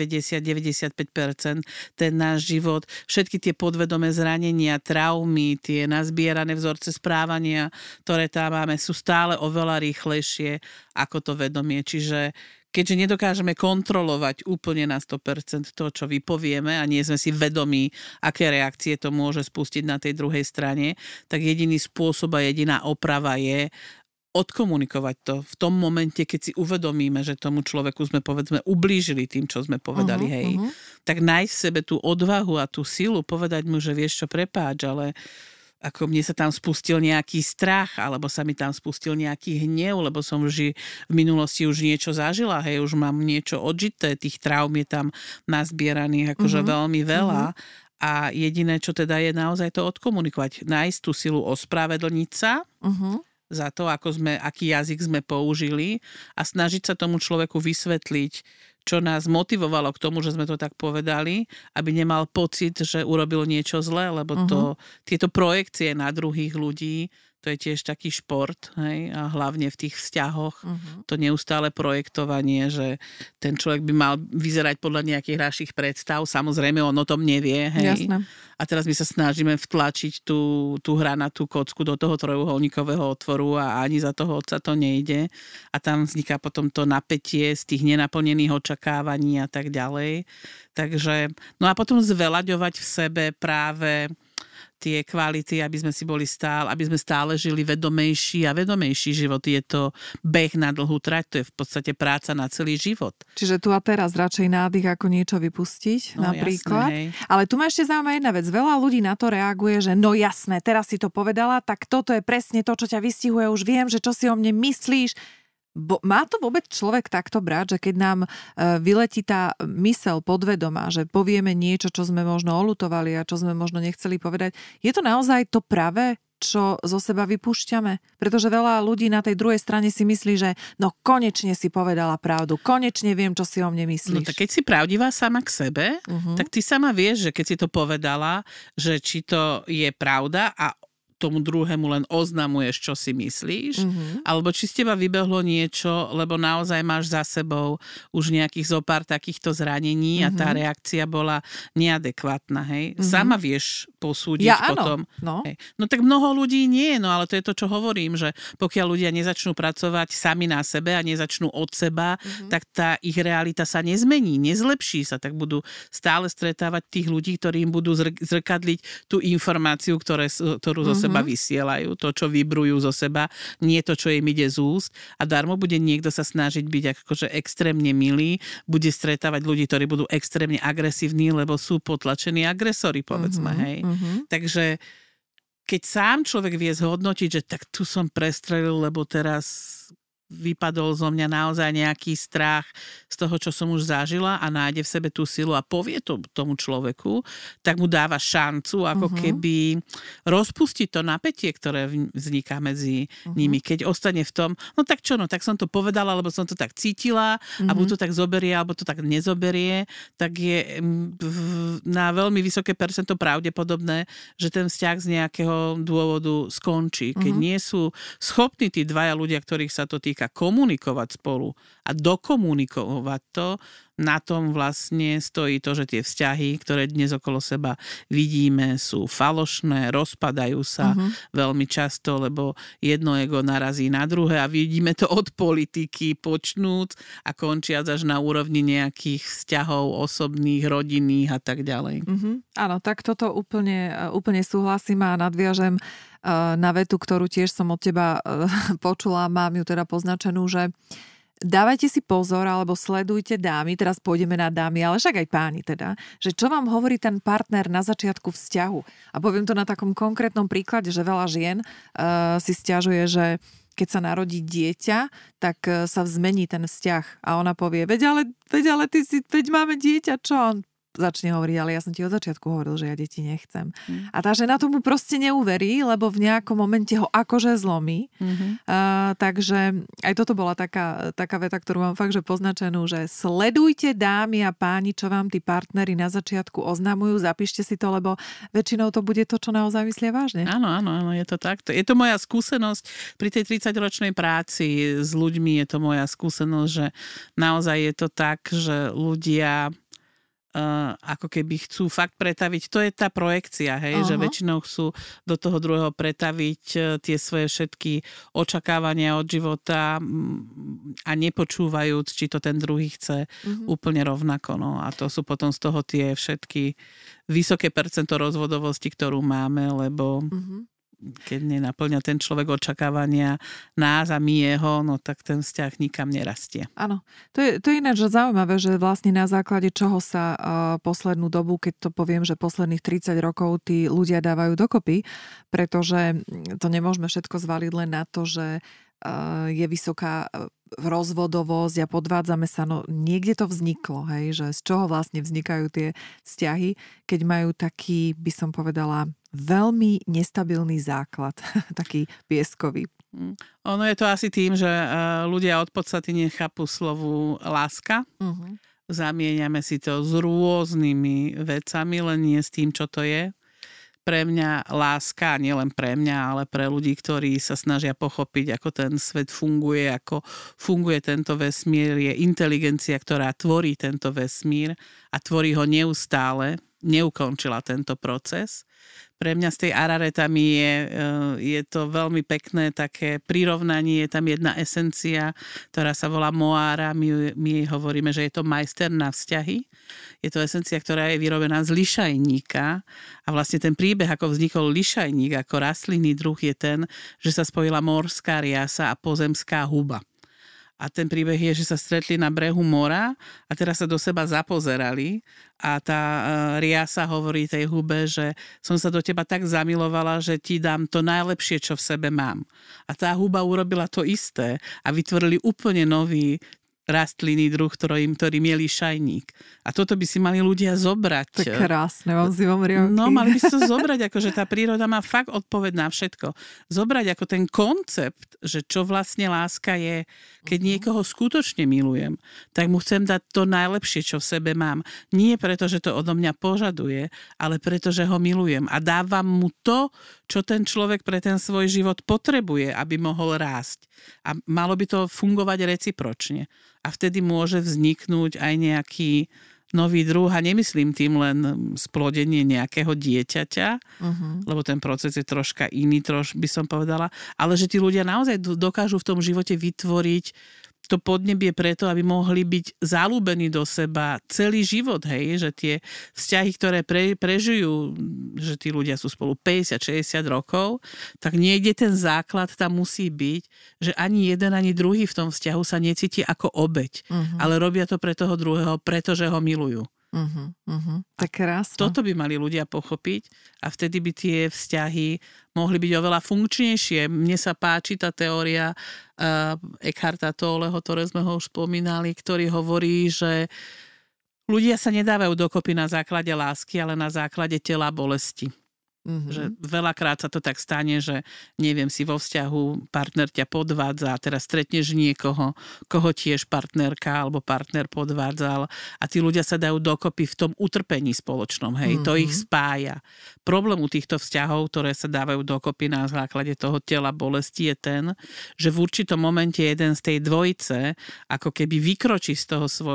90-95% ten náš život, všetky tie podvedomé zranenia, traumy, tie nazbierané vzorce správania, ktoré tam máme, sú stále oveľa rýchlejšie ako to vedomie. Čiže keďže nedokážeme kontrolovať úplne na 100% to, čo vypovieme a nie sme si vedomí, aké reakcie to môže spustiť na tej druhej strane, tak jediný spôsob a jediná oprava je odkomunikovať to v tom momente, keď si uvedomíme, že tomu človeku sme povedzme ublížili tým, čo sme povedali, tak nájsť v sebe tú odvahu a tú silu, povedať mu, že vieš čo, prepáč, ale ako mne sa tam spustil nejaký strach, alebo sa mi tam spustil nejaký hnev, lebo som v minulosti už niečo zažila, hej, už mám niečo odžité, tých traum je tam nazbieraných akože veľmi veľa. A jediné, čo teda je naozaj to odkomunikovať, nájsť tú silu, ospravedlniť sa za to, aký jazyk sme použili a snažiť sa tomu človeku vysvetliť, čo nás motivovalo k tomu, že sme to tak povedali, aby nemal pocit, že urobil niečo zlé, lebo tieto projekcie na druhých ľudí, to je tiež taký šport, hej, a hlavne v tých vzťahoch, to neustále projektovanie, že ten človek by mal vyzerať podľa nejakých našich predstav, samozrejme on o tom nevie, hej. Jasné. A teraz my sa snažíme vtlačiť tú hranatú kocku do toho trojuholníkového otvoru a ani za toho otca to nejde. A tam vzniká potom to napätie z tých nenaplnených očakávaní a tak ďalej. Takže, no a potom zveľaďovať v sebe práve tie kvality, aby sme stále žili vedomejší a vedomejší život. Je to beh na dlhú trať, to je v podstate práca na celý život. Čiže tu a teraz radšej nádych, ako niečo vypustiť, no, napríklad. Jasné, ale tu ma ešte zaujíma jedna vec. Veľa ľudí na to reaguje, že no jasné, teraz si to povedala, tak toto je presne to, čo ťa vystihuje. Už viem, že čo si o mne myslíš. Má to vôbec človek takto brať, že keď nám vyletí tá myseľ podvedomá, že povieme niečo, čo sme možno oľutovali a čo sme možno nechceli povedať, je to naozaj to pravé, čo zo seba vypúšťame? Pretože veľa ľudí na tej druhej strane si myslí, že no konečne si povedala pravdu, konečne viem, čo si o mne myslíš. No tak keď si pravdivá sama k sebe, tak ty sama vieš, že keď si to povedala, že či to je pravda a tomu druhému len oznamuješ, čo si myslíš, alebo či z teba vybehlo niečo, lebo naozaj máš za sebou už nejakých zopár takýchto zranení a tá reakcia bola neadekvátna, hej. Sama vieš posúdiť potom. No. Hej. No tak mnoho ľudí nie, no ale to je to, čo hovorím, že pokiaľ ľudia nezačnú pracovať sami na sebe a nezačnú od seba, tak tá ich realita sa nezmení, nezlepší sa, tak budú stále stretávať tých ľudí, ktorí im budú zrkadliť tú informáciu, ktorú zo seba vysielajú, to, čo vybrujú zo seba, nie to, čo im ide z úst a darmo bude niekto sa snažiť byť akože extrémne milý, bude stretávať ľudí, ktorí budú extrémne agresívni, lebo sú potlačení agresori, povedzme, hej. Takže keď sám človek vie zhodnotiť, že tak tu som prestrelil, lebo teraz vypadol zo mňa naozaj nejaký strach z toho, čo som už zažila a nájde v sebe tú silu a povie to tomu človeku, tak mu dáva šancu ako keby rozpustiť to napätie, ktoré vzniká medzi nimi. Keď ostane v tom, no tak čo, no tak som to povedala, alebo som to tak cítila a buď to tak zoberie, alebo to tak nezoberie, tak je na veľmi vysoké percento pravdepodobné, že ten vzťah z nejakého dôvodu skončí. Keď nie sú schopní tí dvaja ľudia, ktorých sa to týka, komunikovať spolu a dokomunikovať to, na tom vlastne stojí to, že tie vzťahy, ktoré dnes okolo seba vidíme, sú falošné, rozpadajú sa veľmi často, lebo jedno ego narazí na druhé a vidíme to od politiky počnúc a končiac až na úrovni nejakých vzťahov osobných, rodinných a tak ďalej. Áno, tak toto úplne súhlasím a nadviažem na vetu, ktorú tiež som od teba počula, mám ju teda poznačenú, že dávajte si pozor, alebo sledujte dámy, teraz pôjdeme na dámy, ale však aj páni teda, že čo vám hovorí ten partner na začiatku vzťahu. A poviem to na takom konkrétnom príklade, že veľa žien si sťažuje, že keď sa narodí dieťa, tak sa zmení ten vzťah. A ona povie, veď ale veď máme dieťa, čo on? Začne hovoriť, ale ja som ti od začiatku hovoril, že ja deti nechcem. A tá žena tomu proste neuverí, lebo v nejakom momente ho akože zlomí. Takže aj toto bola taká veta, ktorú mám fakt, že poznačenú, že sledujte dámy a páni, čo vám tí partneri na začiatku oznamujú, zapíšte si to, lebo väčšinou to bude to, čo naozaj myslia vážne. Áno, je to takto. Je to moja skúsenosť pri tej 30-ročnej práci s ľuďmi, je to moja skúsenosť, že naozaj je to tak, že ľudia ako keby chcú fakt pretaviť, to je tá projekcia, hej, že väčšinou chcú do toho druhého pretaviť tie svoje všetky očakávania od života a nepočúvajúc, či to ten druhý chce úplne rovnako. No. A to sú potom z toho tie všetky vysoké percento rozvodovosti, ktorú máme, lebo keď nenaplňa ten človek očakávania nás a my jeho, no tak ten vzťah nikam nerastie. Áno. To je ináč zaujímavé, že vlastne na základe čoho sa poslednú dobu, keď to poviem, že posledných 30 rokov tí ľudia dávajú dokopy, pretože to nemôžeme všetko zvaliť len na to, že je vysoká rozvodovosť a podvádzame sa, no niekde to vzniklo, hej, že z čoho vlastne vznikajú tie vzťahy, keď majú taký, by som povedala, veľmi nestabilný základ, taký pieskový. Ono je to asi tým, že ľudia od podstaty nechápu slovu láska. Zamieňame si to s rôznymi vecami, len nie s tým, čo to je. pre mňa láska, nielen pre mňa, ale pre ľudí, ktorí sa snažia pochopiť, ako ten svet funguje, ako funguje tento vesmír, je inteligencia, ktorá tvorí tento vesmír a tvorí ho neustále, neukončila tento proces. Pre mňa z tej Araretami je to veľmi pekné také prirovnanie, je tam jedna esencia, ktorá sa volá Moára, my jej hovoríme, že je to majster na vzťahy. Je to esencia, ktorá je vyrobená z lišajníka a vlastne ten príbeh, ako vznikol lišajník ako rastlinný druh, je ten, že sa spojila morská riasa a pozemská huba. A ten príbeh je, že sa stretli na brehu mora a teraz sa do seba zapozerali a tá riasa hovorí tej hube, že som sa do teba tak zamilovala, že ti dám to najlepšie, čo v sebe mám. A tá huba urobila to isté a vytvorili úplne nový rastlinný druh, ktorým je lišajník. A toto by si mali ľudia zobrať. To je krásne, mám zimom riavky. No, mali by si to zobrať, akože tá príroda má fakt odpoveď na všetko. Zobrať ako ten koncept, že čo vlastne láska je, keď niekoho skutočne milujem, tak mu chcem dať to najlepšie, čo v sebe mám. Nie preto, že to odo mňa požaduje, ale preto, že ho milujem. A dávam mu to, čo ten človek pre ten svoj život potrebuje, aby mohol rásť. A malo by to fungovať recipročne. A vtedy môže vzniknúť aj nejaký nový druh. A nemyslím tým len splodenie nejakého dieťaťa, lebo ten proces je troška iný, by som povedala. Ale že tí ľudia naozaj dokážu v tom živote vytvoriť to podnebie preto, aby mohli byť zalúbení do seba celý život, hej, že tie vzťahy, ktoré prežijú, že tí ľudia sú spolu 50-60 rokov, tak niekde ten základ tam musí byť, že ani jeden, ani druhý v tom vzťahu sa necíti ako obeť, ale robia to pre toho druhého, pretože ho milujú. Tak krásne. Toto by mali ľudia pochopiť a vtedy by tie vzťahy mohli byť oveľa funkčnejšie. Mne sa páči tá teória Eckharta Tolleho, ktoré sme ho už spomínali, ktorý hovorí, že ľudia sa nedávajú dokopy na základe lásky, ale na základe tela bolesti. Že veľakrát sa to tak stane, že neviem, si vo vzťahu partner ťa podvádza a teraz stretneš niekoho, koho tiež partnerka alebo partner podvádzal a tí ľudia sa dajú dokopy v tom utrpení spoločnom, hej, to ich spája. Problém u týchto vzťahov, ktoré sa dávajú dokopy na základe toho tela bolesti je ten, že v určitom momente jeden z tej dvojice ako keby vykročí z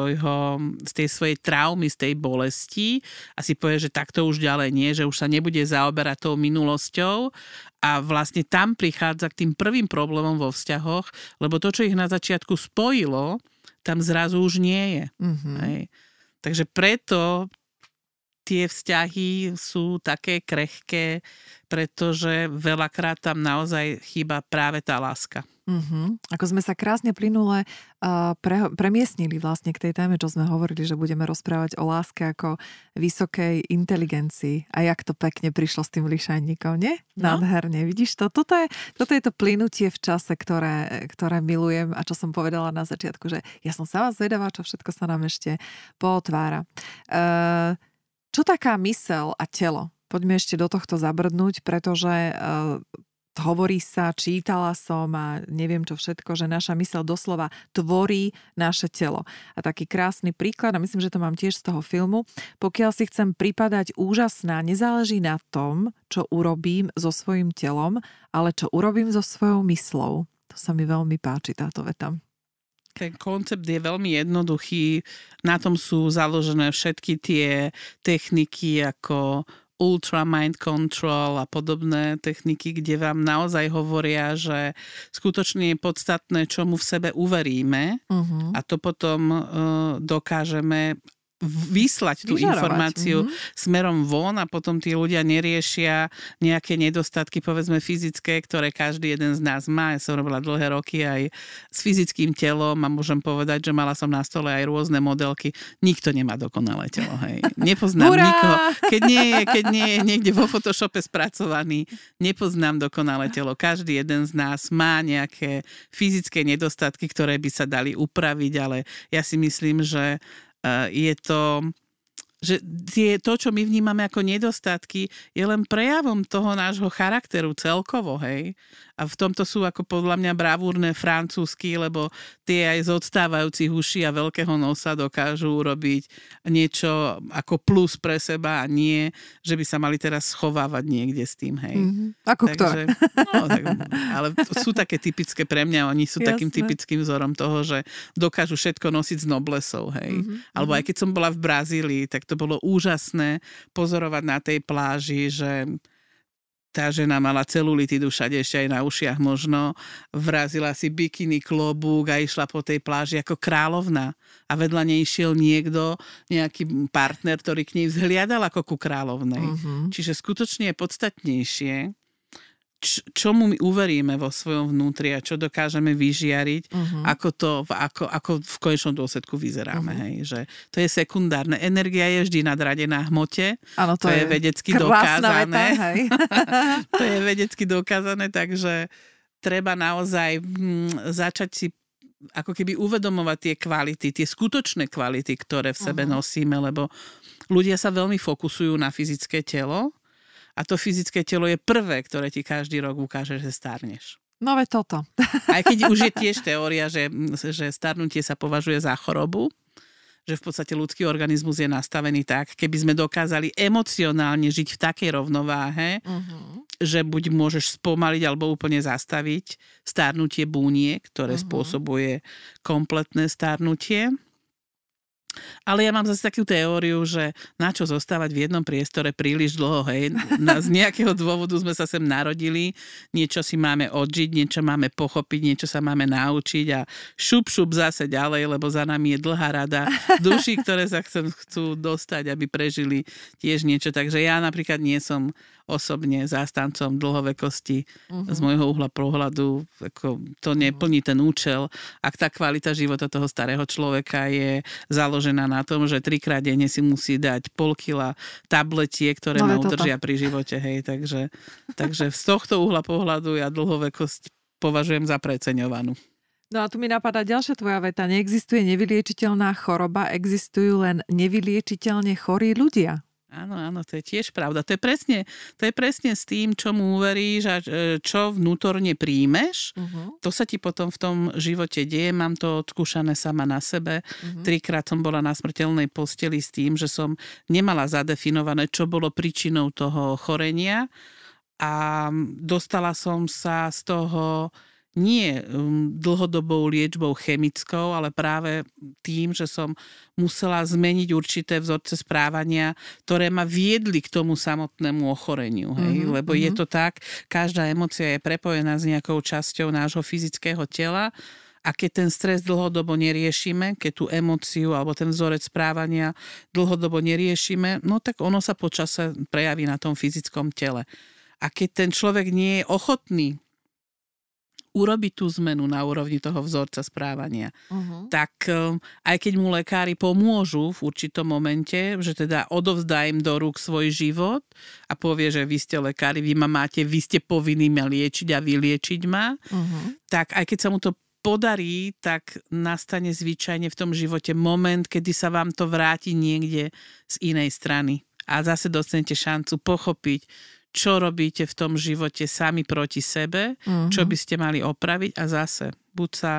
tej svojej traumy, z tej bolesti a si povie, že takto už ďalej nie, že už sa nebude zaoberať tou minulosťou a vlastne tam prichádza k tým prvým problémom vo vzťahoch, lebo to, čo ich na začiatku spojilo, tam zrazu už nie je. Hej. Takže preto tie vzťahy sú také krehké, pretože veľakrát tam naozaj chýba práve tá láska. Ako sme sa krásne plynule premiestnili vlastne k tej téme, čo sme hovorili, že budeme rozprávať o láske ako vysokej inteligencii. A jak to pekne prišlo s tým lišajníkom, nie? No. Nádherne, vidíš to? Toto je to plynutie v čase, ktoré milujem a čo som povedala na začiatku, že ja som sama zvedavá, čo všetko sa nám ešte pootvára. Čo taká myseľ a telo? Poďme ešte do tohto zabrdnúť, pretože hovorí sa, čítala som a neviem čo všetko, že naša myseľ doslova tvorí naše telo. A taký krásny príklad, a myslím, že to mám tiež z toho filmu, pokiaľ si chcem pripadať úžasná, nezáleží na tom, čo urobím so svojím telom, ale čo urobím so svojou myslou. To sa mi veľmi páči, táto veta. Ten koncept je veľmi jednoduchý. Na tom sú založené všetky tie techniky ako Ultra Mind Control a podobné techniky, kde vám naozaj hovoria, že skutočne je podstatné, čomu v sebe uveríme a to potom dokážeme vyslať tú informáciu smerom von a potom tí ľudia neriešia nejaké nedostatky, povedzme fyzické, ktoré každý jeden z nás má. Ja som robila dlhé roky aj s fyzickým telom a môžem povedať, že mala som na stole aj rôzne modelky. Nikto nemá dokonalé telo. Hej. Nepoznám nikoho. Keď nie je niekde vo Photoshope spracovaný, nepoznám dokonalé telo. Každý jeden z nás má nejaké fyzické nedostatky, ktoré by sa dali upraviť, ale ja si myslím, že je to, že to, čo my vnímame ako nedostatky, je len prejavom toho nášho charakteru celkovo, hej. A v tomto sú ako podľa mňa bravúrne francúzsky, lebo tie aj z odstávajúcich uší a veľkého nosa dokážu urobiť niečo ako plus pre seba a nie, že by sa mali teraz schovávať niekde s tým, hej. Ako ktoré? No, tak, ale sú také typické pre mňa, oni sú takým typickým vzorom toho, že dokážu všetko nosiť z noblesov, hej. Alebo aj keď som bola v Brazílii, tak to bolo úžasné pozorovať na tej pláži, že tá žena mala celulitidu všade, ešte aj na ušiach možno, vrazila si bikini klobúk a išla po tej pláži ako kráľovna. A vedľa nej išiel niekto, nejaký partner, ktorý k nej vzhliadal ako ku kráľovnej. Čiže skutočne je podstatnejšie, čomu my uveríme vo svojom vnútri a čo dokážeme vyžiariť, ako v konečnom dôsledku vyzeráme. Hej. Že to je sekundárne. Energia je vždy nadradená hmote. Ano, to je vedecky dokázané. Veta, hej. To je vedecky dokázané, takže treba naozaj začať si ako keby uvedomovať tie kvality, tie skutočné kvality, ktoré v sebe nosíme, lebo ľudia sa veľmi fokusujú na fyzické telo. A to fyzické telo je prvé, ktoré ti každý rok ukáže, že starneš. No veď toto. Aj keď už je tiež teória, že starnutie sa považuje za chorobu, že v podstate ľudský organizmus je nastavený tak, keby sme dokázali emocionálne žiť v takej rovnováhe, že buď môžeš spomaliť alebo úplne zastaviť starnutie buniek, ktoré spôsobuje kompletné starnutie. Ale ja mám zase takú teóriu, že na čo zostávať v jednom priestore príliš dlho, hej. Z nejakého dôvodu sme sa sem narodili, niečo si máme odžiť, niečo máme pochopiť, niečo sa máme naučiť a šup zase ďalej, lebo za nami je dlhá rada duší, ktoré sa chcú dostať, aby prežili tiež niečo. Takže ja napríklad nie som osobne zástancom dlhovekosti z môjho uhla pohľadu. To neplní ten účel. Ak tá kvalita života toho starého človeka je založená na tom, že 3-krát denne si musí dať pol kila tabletiek, ktoré ma udržia pri živote. Hej. Takže z tohto uhla pohľadu ja dlhovekosť považujem za preceňovanú. No a tu mi napadá ďalšia tvoja veta. Neexistuje nevyliečiteľná choroba, existujú len nevyliečiteľne chorí ľudia. Áno, to je tiež pravda. To je presne s tým, čomu uveríš a čo vnútorne príjmeš. To sa ti potom v tom živote deje. Mám to odskúšané sama na sebe. 3-krát som bola na smrteľnej posteli s tým, že som nemala zadefinované, čo bolo príčinou toho chorenia a dostala som sa z toho nie dlhodobou liečbou chemickou, ale práve tým, že som musela zmeniť určité vzorce správania, ktoré ma viedli k tomu samotnému ochoreniu. Hej? Lebo je to tak, každá emócia je prepojená s nejakou časťou nášho fyzického tela a keď ten stres dlhodobo neriešime, keď tú emóciu alebo ten vzorec správania dlhodobo neriešime, no tak ono sa počase prejaví na tom fyzickom tele. A keď ten človek nie je ochotný urobiť tú zmenu na úrovni toho vzorca správania. Tak aj keď mu lekári pomôžu v určitom momente, že teda odovzdá im do rúk svoj život a povie, že vy ste lekári, vy ma máte, vy ste povinní ma liečiť a vyliečiť ma, tak aj keď sa mu to podarí, tak nastane zvyčajne v tom živote moment, kedy sa vám to vráti niekde z inej strany. A zase dostanete šancu pochopiť, čo robíte v tom živote sami proti sebe, čo by ste mali opraviť a zase buď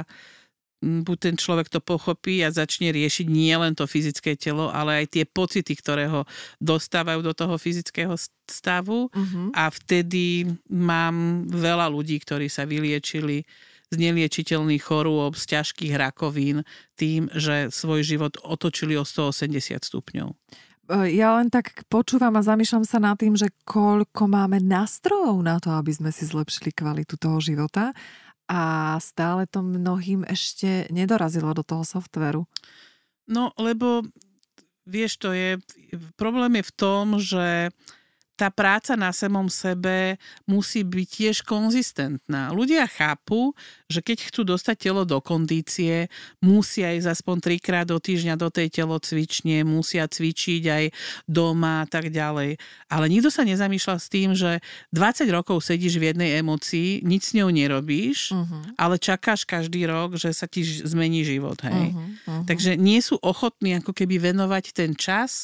ten človek to pochopí a začne riešiť nie len to fyzické telo, ale aj tie pocity, ktoré ho dostávajú do toho fyzického stavu a vtedy mám veľa ľudí, ktorí sa vyliečili z neliečiteľných chorôb, z ťažkých rakovín tým, že svoj život otočili o 180 stupňov. Ja len tak počúvam a zamýšľam sa nad tým, že koľko máme nástrojov na to, aby sme si zlepšili kvalitu toho života a stále to mnohým ešte nedorazilo do toho softveru. No, lebo vieš, problém je v tom, že tá práca na samom sebe musí byť tiež konzistentná. Ľudia chápu, že keď chcú dostať telo do kondície, musia ísť aspoň 3-krát do týždňa do tej telocvične, musia cvičiť aj doma a tak ďalej. Ale nikto sa nezamýšľa s tým, že 20 rokov sedíš v jednej emócii, nič s ňou nerobíš, ale čakáš každý rok, že sa ti zmení život. Hej? Takže nie sú ochotní ako keby venovať ten čas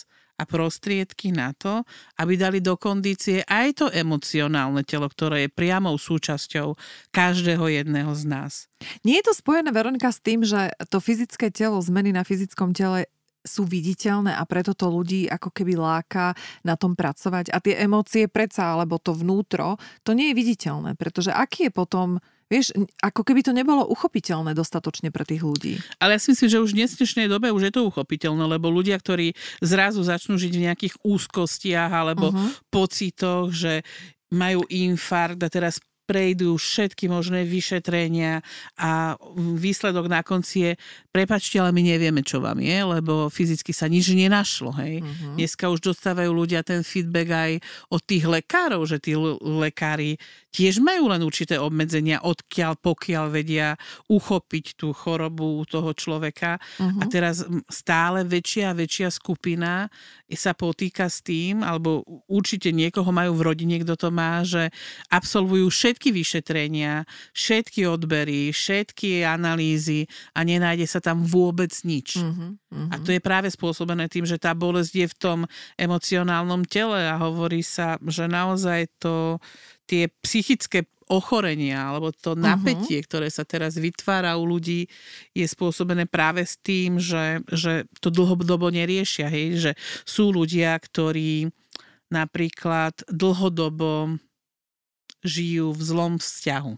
a prostriedky na to, aby dali do kondície aj to emocionálne telo, ktoré je priamou súčasťou každého jedného z nás. Nie je to spojené, Veronika, s tým, že to fyzické telo, zmeny na fyzickom tele sú viditeľné a preto to ľudí ako keby láka na tom pracovať. A tie emócie predsa, alebo to vnútro, to nie je viditeľné, pretože aký je potom, vieš, ako keby to nebolo uchopiteľné dostatočne pre tých ľudí. Ale ja si myslím, že už v dnešnej dobe už je to uchopiteľné, lebo ľudia, ktorí zrazu začnú žiť v nejakých úzkostiach alebo pocitoch, že majú infarkt a teraz prejdú všetky možné vyšetrenia a výsledok na konci je, prepáčte, ale my nevieme, čo vám je, lebo fyzicky sa nič nenašlo. Hej. Dneska už dostávajú ľudia ten feedback aj od tých lekárov, že tí lekári tiež majú len určité obmedzenia, odkiaľ pokiaľ vedia uchopiť tú chorobu toho človeka. A teraz stále väčšia a väčšia skupina sa potýka s tým, alebo určite niekoho majú v rodine, kto to má, že absolvujú všetky vyšetrenia, všetky odbery, všetky analýzy a nenájde sa tam vôbec nič. A to je práve spôsobené tým, že tá bolesť je v tom emocionálnom tele a hovorí sa, že naozaj tie psychické ochorenia alebo to napätie, ktoré sa teraz vytvára u ľudí, je spôsobené práve s tým, že to dlhodobo neriešia. Hej? Že sú ľudia, ktorí napríklad dlhodobo žijú v zlom vzťahu.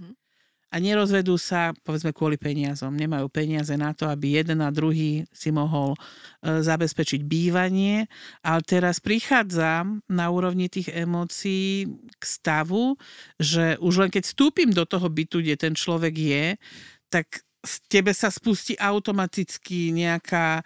A nerozvedú sa, povedzme, kvôli peniazom. Nemajú peniaze na to, aby jeden a druhý si mohol zabezpečiť bývanie. Ale teraz prichádza na úrovni tých emócií k stavu, že už len keď vstúpim do toho bytu, kde ten človek je, tak tebe sa spustí automaticky nejaká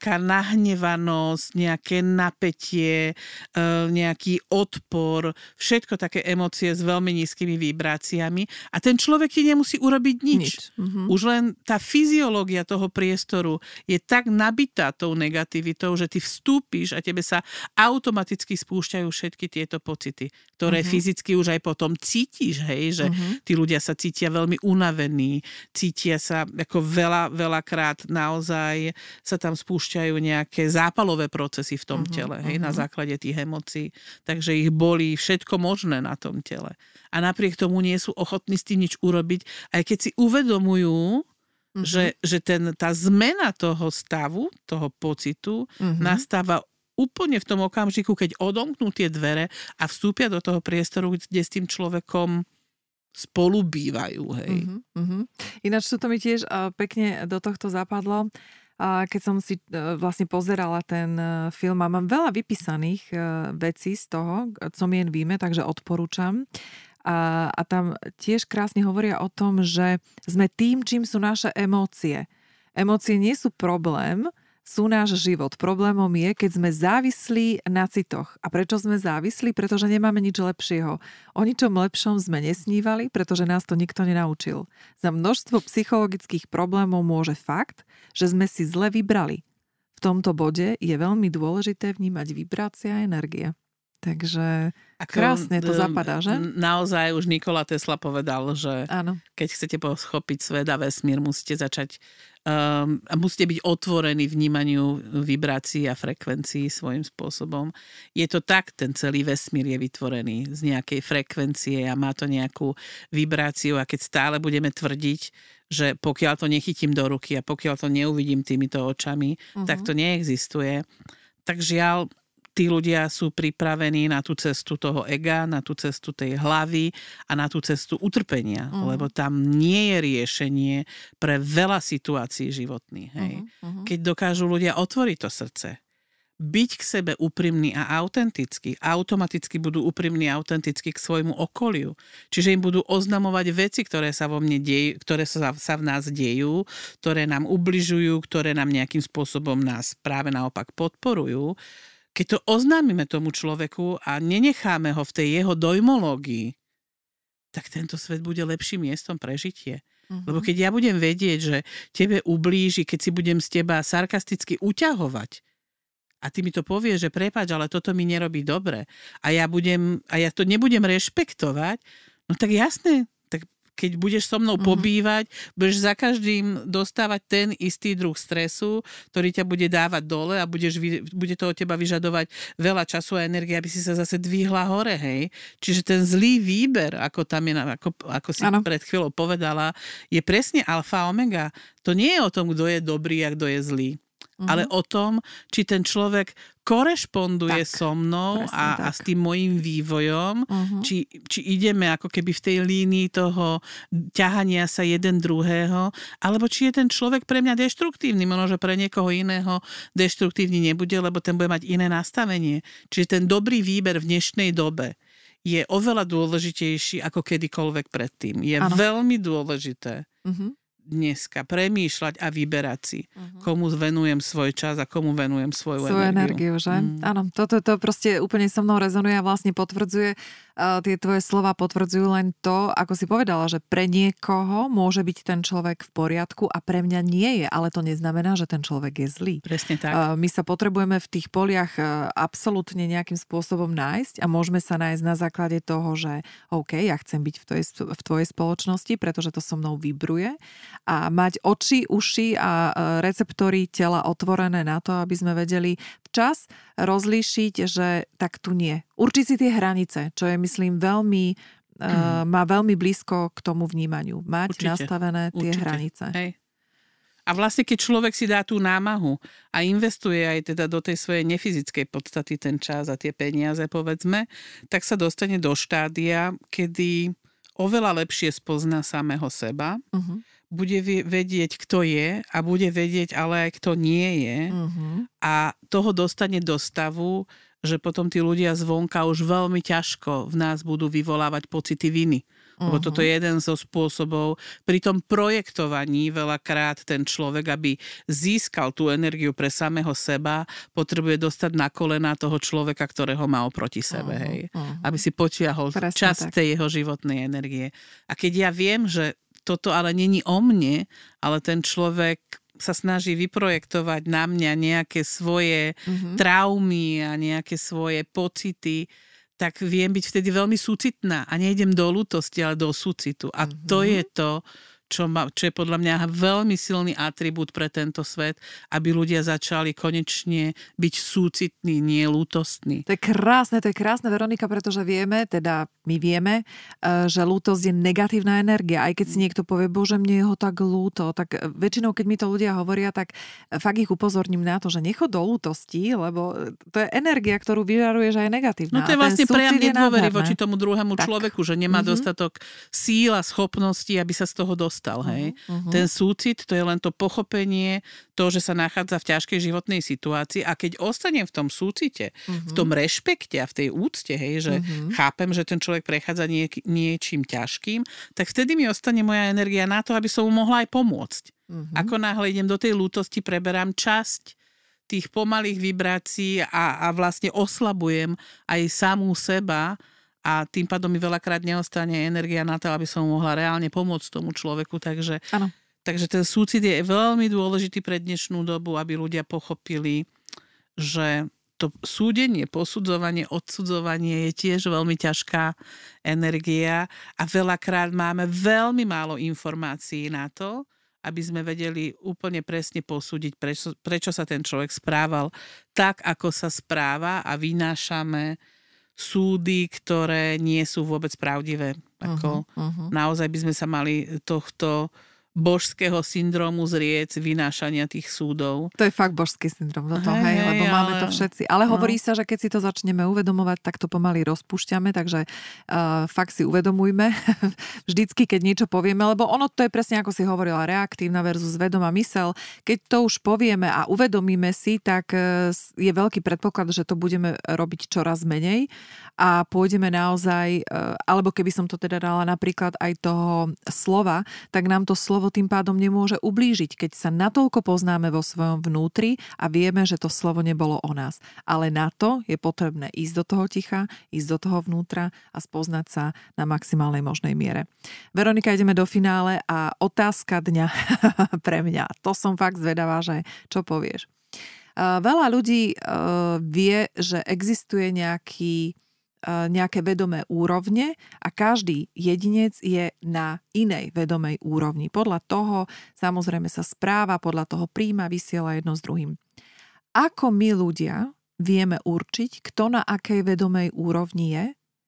nahnevanosť, nejaké napätie, nejaký odpor, všetko také emócie s veľmi nízkymi vibráciami a ten človek ti nemusí urobiť nič. Už len tá fyziológia toho priestoru je tak nabitá tou negativitou, že ty vstúpiš a tebe sa automaticky spúšťajú všetky tieto pocity, ktoré fyzicky už aj potom cítiš, hej, že tí ľudia sa cítia veľmi unavení, cítia sa ako veľakrát naozaj sa tam spúšťajú nejaké zápalové procesy v tom tele, hej, na základe tých emócií. Takže ich bolí všetko možné na tom tele. A napriek tomu nie sú ochotní s tým nič urobiť, aj keď si uvedomujú, že tá zmena toho stavu, toho pocitu nastáva úplne v tom okamžiku, keď odomknú tie dvere a vstúpia do toho priestoru, kde s tým človekom spolu bývajú, hej. Ináč to mi tiež pekne do tohto zapadlo. Keď som si vlastne pozerala ten film a mám veľa vypísaných vecí z toho, co mi jen víme, takže odporúčam. A tam tiež krásne hovoria o tom, že sme tým, čím sú naše emócie. Emócie nie sú problém, sú náš život. Problémom je, keď sme závislí na citoch. A prečo sme závislí? Pretože nemáme nič lepšieho. O ničom lepšom sme nesnívali, pretože nás to nikto nenaučil. Za množstvo psychologických problémov môže fakt, že sme si zle vybrali. V tomto bode je veľmi dôležité vnímať vibrácia a energie. Takže krásne to zapadá, že? Naozaj už Nikola Tesla povedal, že áno. Keď chcete pochopiť svet a vesmír, musíte začať musíte byť otvorení vnímaniu vibrácií a frekvencií svojím spôsobom. Je to tak, ten celý vesmír je vytvorený z nejakej frekvencie a má to nejakú vibráciu a keď stále budeme tvrdiť, že pokiaľ to nechytím do ruky a pokiaľ to neuvidím týmito očami, tak to neexistuje. Tak žiaľ, tí ľudia sú pripravení na tú cestu toho ega, na tú cestu tej hlavy a na tú cestu utrpenia, lebo tam nie je riešenie pre veľa situácií životných. Hej. Keď dokážu ľudia otvoriť to srdce, byť k sebe úprimný a autentický, automaticky budú úprimní a autentickí k svojmu okoliu. Čiže im budú oznamovať veci, ktoré sa vo mne dejú, ktoré sa v nás dejú, ktoré nám ubližujú, ktoré nám nejakým spôsobom nás práve naopak podporujú. Keď to oznámime tomu človeku a nenecháme ho v tej jeho dojmológii, tak tento svet bude lepším miestom pre žitie. Lebo keď ja budem vedieť, že tebe ublíži, keď si budem z teba sarkasticky uťahovať a ty mi to povieš, že prepáč, ale toto mi nerobí dobre a ja to nebudem rešpektovať, no tak jasné, tak keď budeš so mnou pobývať, budeš za každým dostávať ten istý druh stresu, ktorý ťa bude dávať dole a bude to od teba vyžadovať veľa času a energie, aby si sa zase dvihla hore, hej. Čiže ten zlý výber, ako tam je, ako si pred chvíľou povedala, je presne alfa a omega. To nie je o tom, kto je dobrý a kto je zlý. Ale o tom, či ten človek korešponduje so mnou a s tým mojím vývojom, či ideme ako keby v tej línii toho ťahania sa jeden druhého, alebo či je ten človek pre mňa deštruktívny, možno, že pre niekoho iného deštruktívny nebude, lebo ten bude mať iné nastavenie. Čiže ten dobrý výber v dnešnej dobe je oveľa dôležitejší ako kedykoľvek predtým. Je veľmi dôležité dneska premýšľať a vyberať si, komu venujem svoj čas a komu venujem svoju energiu. Že? Áno, toto proste úplne so mnou rezonuje a vlastne potvrdzuje, tie tvoje slova potvrdzujú len to, ako si povedala, že pre niekoho môže byť ten človek v poriadku a pre mňa nie je, ale to neznamená, že ten človek je zlý. Presne tak. My sa potrebujeme v tých poliach absolútne nejakým spôsobom nájsť a môžeme sa nájsť na základe toho, že OK, ja chcem byť v tvojej spoločnosti, pretože to so mnou vibruje a mať oči, uši a receptory tela otvorené na to, aby sme vedeli včas rozlíšiť, že tak tu nie. Určiť si tie hranice, čo je, myslím, má veľmi blízko k tomu vnímaniu. Mať nastavené tie hranice. Hej. A vlastne, keď človek si dá tú námahu a investuje aj teda do tej svojej nefyzickej podstaty ten čas a tie peniaze, povedzme, tak sa dostane do štádia, kedy oveľa lepšie spozná samého seba, bude vedieť, kto je a bude vedieť ale aj, kto nie je a toho dostane do stavu, že potom tí ľudia zvonka už veľmi ťažko v nás budú vyvolávať pocity viny. Lebo toto je jeden zo spôsobov. Pri tom projektovaní veľakrát ten človek, aby získal tú energiu pre samého seba, potrebuje dostať na kolená toho človeka, ktorého má oproti sebe. Hej. Aby si potiahol časť tej jeho životnej energie. A keď ja viem, že toto ale není o mne, ale ten človek sa snaží vyprojektovať na mňa nejaké svoje traumy a nejaké svoje pocity, tak viem byť vtedy veľmi súcitná a nejdem do ľútosti, ale do súcitu. A to je to, čo je podľa mňa veľmi silný atribút pre tento svet, aby ľudia začali konečne byť súcitní, nie ľútostní. To je krásne, Veronika, pretože my vieme, že ľútosť je negatívna energia. Aj keď si niekto povie, bože, mne je ho tak ľúto, tak väčšinou, keď mi to ľudia hovoria, tak fakt ich upozorním na to, že nechod do ľútosti, lebo to je energia, ktorú vyžaruje, že je negatívna. No to je vlastne prejav nedôvery voči tomu druhému človeku, že nemá dostatok síl a schopností, aby sa z toho dostal. Hej. Ten súcit, to je len to pochopenie, to, že sa nachádza v ťažkej životnej situácii a keď ostanem v tom súcite, v tom rešpekte a v tej úcte, hej, že chápem, že ten človek prechádza niečím ťažkým, tak vtedy mi ostane moja energia na to, aby som mu mohla aj pomôcť. Ako náhle idem do tej ľútosti, preberám časť tých pomalých vibrácií a vlastne oslabujem aj samú seba a tým pádom mi veľakrát neostane energia na to, aby som mohla reálne pomôcť tomu človeku. Takže ten súcit je veľmi dôležitý pre dnešnú dobu, aby ľudia pochopili, že to súdenie, posudzovanie, odsudzovanie je tiež veľmi ťažká energia a veľakrát máme veľmi málo informácií na to, aby sme vedeli úplne presne posúdiť, prečo sa ten človek správal tak, ako sa správa a vynášame súdy, ktoré nie sú vôbec pravdivé. Naozaj by sme sa mali tohto božského syndromu zrieť, vynášania tých súdov. To je fakt božský syndrom, lebo máme to všetci. Ale hovorí sa, že keď si to začneme uvedomovať, tak to pomaly rozpúšťame, takže fakt si uvedomujme vždycky, keď niečo povieme, lebo ono to je presne, ako si hovorila, reaktívna versus vedomá myseľ. Keď to už povieme a uvedomíme si, tak je veľký predpoklad, že to budeme robiť čoraz menej a pôjdeme naozaj, alebo keby som to teda dala napríklad aj toho slova, tak nám to slovo tým pádom nemôže ublížiť, keď sa natoľko poznáme vo svojom vnútri a vieme, že to slovo nebolo o nás. Ale na to je potrebné ísť do toho ticha, ísť do toho vnútra a spoznať sa na maximálnej možnej miere. Veronika, ideme do finále a otázka dňa pre mňa. To som fakt zvedavá, že čo povieš. Veľa ľudí vie, že existuje nejaký nejaké vedomé úrovne a každý jedinec je na inej vedomej úrovni. Podľa toho samozrejme sa správa, podľa toho príjma, vysiela jedno s druhým. Ako my ľudia vieme určiť, kto na akej vedomej úrovni je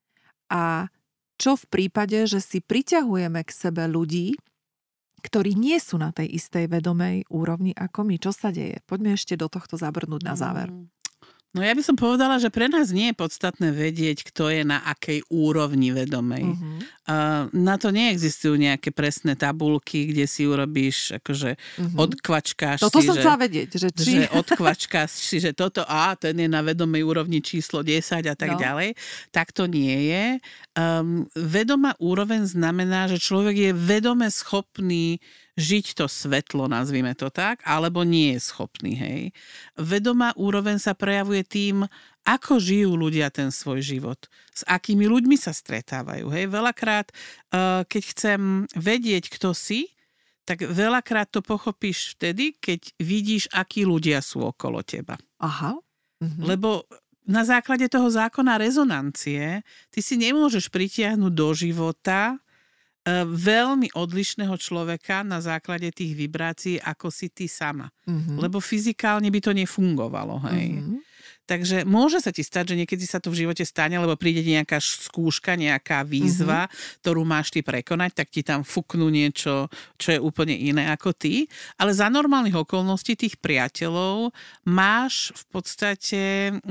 a čo v prípade, že si priťahujeme k sebe ľudí, ktorí nie sú na tej istej vedomej úrovni ako my. Čo sa deje? Poďme ešte do tohto zabrnúť na záver. No ja by som povedala, že pre nás nie je podstatné vedieť, kto je na akej úrovni vedomej. Na to neexistujú nejaké presné tabulky, kde si urobíš, akože odkvačkáš toto si, som chcela vedieť, že odkvačkáš si, že toto, ten je na vedomej úrovni číslo 10 a tak ďalej. Tak to nie je. Vedomá úroveň znamená, že človek je vedome schopný žiť to svetlo, nazvime to tak, alebo nie je schopný, hej. Vedomá úroveň sa prejavuje tým, ako žijú ľudia ten svoj život. S akými ľuďmi sa stretávajú, hej. Veľakrát, keď chcem vedieť, kto si, tak veľakrát to pochopíš vtedy, keď vidíš, akí ľudia sú okolo teba. Aha. Lebo na základe toho zákona rezonancie ty si nemôžeš pritiahnuť do života veľmi odlišného človeka na základe tých vibrácií, ako si ty sama. Lebo fyzikálne by to nefungovalo. Hej. Takže môže sa ti stať, že niekedy sa to v živote stane, lebo príde nejaká skúška, nejaká výzva, ktorú máš ty prekonať, tak ti tam fúknú niečo, čo je úplne iné ako ty. Ale za normálnych okolností tých priateľov máš v podstate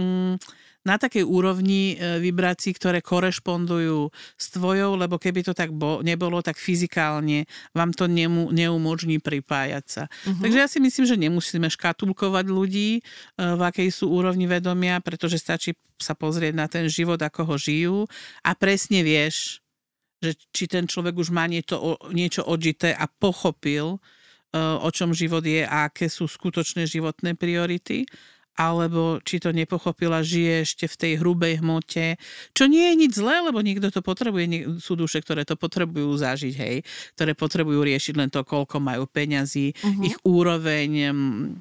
na takej úrovni vibrácií, ktoré korešpondujú s tvojou, lebo keby to tak nebolo, tak fyzikálne vám to neumožní pripájať sa. Takže ja si myslím, že nemusíme škatulkovať ľudí, v akej sú úrovni vedomia, pretože stačí sa pozrieť na ten život, ako ho žijú a presne vieš, že či ten človek už má niečo odžité a pochopil, o čom život je a aké sú skutočné životné priority, alebo či to nepochopila, žije ešte v tej hrubej hmote, čo nie je nič zlé, lebo niekto to potrebuje, sú duše, ktoré to potrebujú zažiť, hej, ktoré potrebujú riešiť len to, koľko majú peňazí, ich úroveň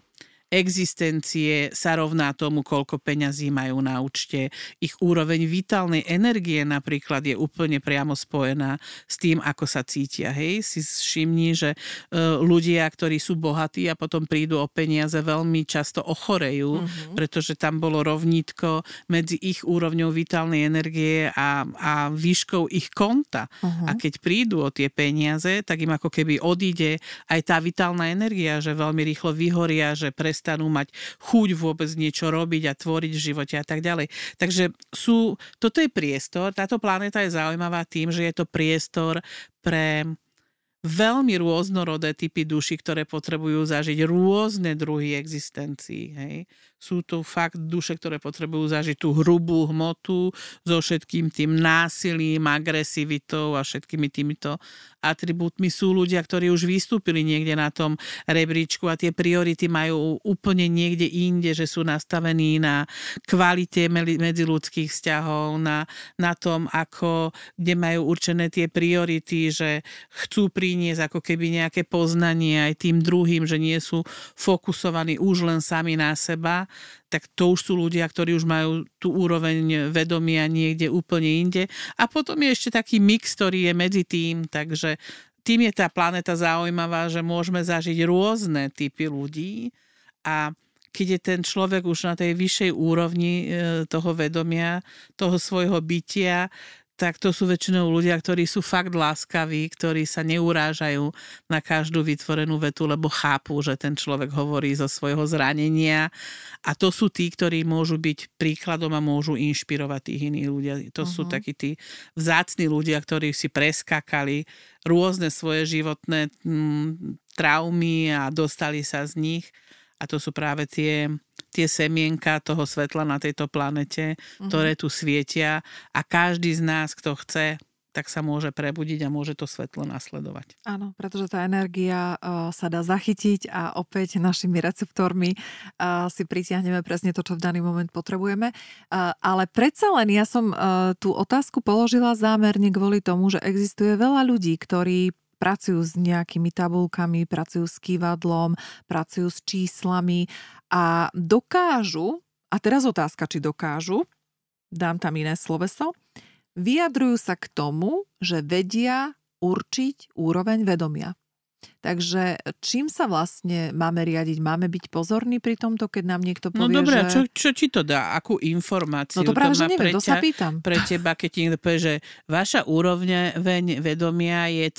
existencie sa rovná tomu, koľko peňazí majú na účte. Ich úroveň vitálnej energie napríklad je úplne priamo spojená s tým, ako sa cítia. Hej, si všimni, že ľudia, ktorí sú bohatí a potom prídu o peniaze, veľmi často ochorejú, pretože tam bolo rovnítko medzi ich úrovňou vitálnej energie a výškou ich konta. A keď prídu o tie peniaze, tak im ako keby odíde aj tá vitálna energia, že veľmi rýchlo vyhoria, že prestanú mať chuť vôbec niečo robiť a tvoriť v živote a tak ďalej. Takže toto je priestor, táto planéta je zaujímavá tým, že je to priestor pre veľmi rôznorodé typy duší, ktoré potrebujú zažiť rôzne druhy existencií. Hej. Sú to fakt duše, ktoré potrebujú zažiť tú hrubú hmotu so všetkým tým násilím, agresivitou a všetkými týmito atribútmi. Sú ľudia, ktorí už vystúpili niekde na tom rebríčku a tie priority majú úplne niekde inde, že sú nastavení na kvalite medziľudských vzťahov, na tom, kde majú určené tie priority, že chcú priniesť ako keby nejaké poznanie aj tým druhým, že nie sú fokusovaní už len sami na seba, tak to už sú ľudia, ktorí už majú tú úroveň vedomia niekde úplne inde. A potom je ešte taký mix, ktorý je medzi tým, takže tým je tá planéta zaujímavá, že môžeme zažiť rôzne typy ľudí a keď je ten človek už na tej vyššej úrovni toho vedomia, toho svojho bytia, tak to sú väčšinou ľudia, ktorí sú fakt láskaví, ktorí sa neurážajú na každú vytvorenú vetu, lebo chápu, že ten človek hovorí zo svojho zranenia. A to sú tí, ktorí môžu byť príkladom a môžu inšpirovať tých iných ľudí. To sú takí tí vzácni ľudia, ktorí si preskakali rôzne svoje životné traumy a dostali sa z nich. A to sú práve tie semienka toho svetla na tejto planete, ktoré tu svietia a každý z nás, kto chce, tak sa môže prebudiť a môže to svetlo nasledovať. Áno, pretože tá energia sa dá zachytiť a opäť našimi receptormi si pritiahneme presne to, čo v daný moment potrebujeme. Ale predsa len ja som tú otázku položila zámerne kvôli tomu, že existuje veľa ľudí, ktorí pracujú s nejakými tabulkami, pracujú s kývadlom, pracujú s číslami a dokážu, a teraz otázka, či dokážu, dám tam iné sloveso, vyjadrujú sa k tomu, že vedia určiť úroveň vedomia. Takže čím sa vlastne máme riadiť? Máme byť pozorní pri tomto, keď nám niekto povie, no dobré, že... čo ti to dá? Akú informáciu? No to práve, to že neviem, to sa pýtam. Pre teba, keď ti niekto povie, že vaša úroveň vedomia je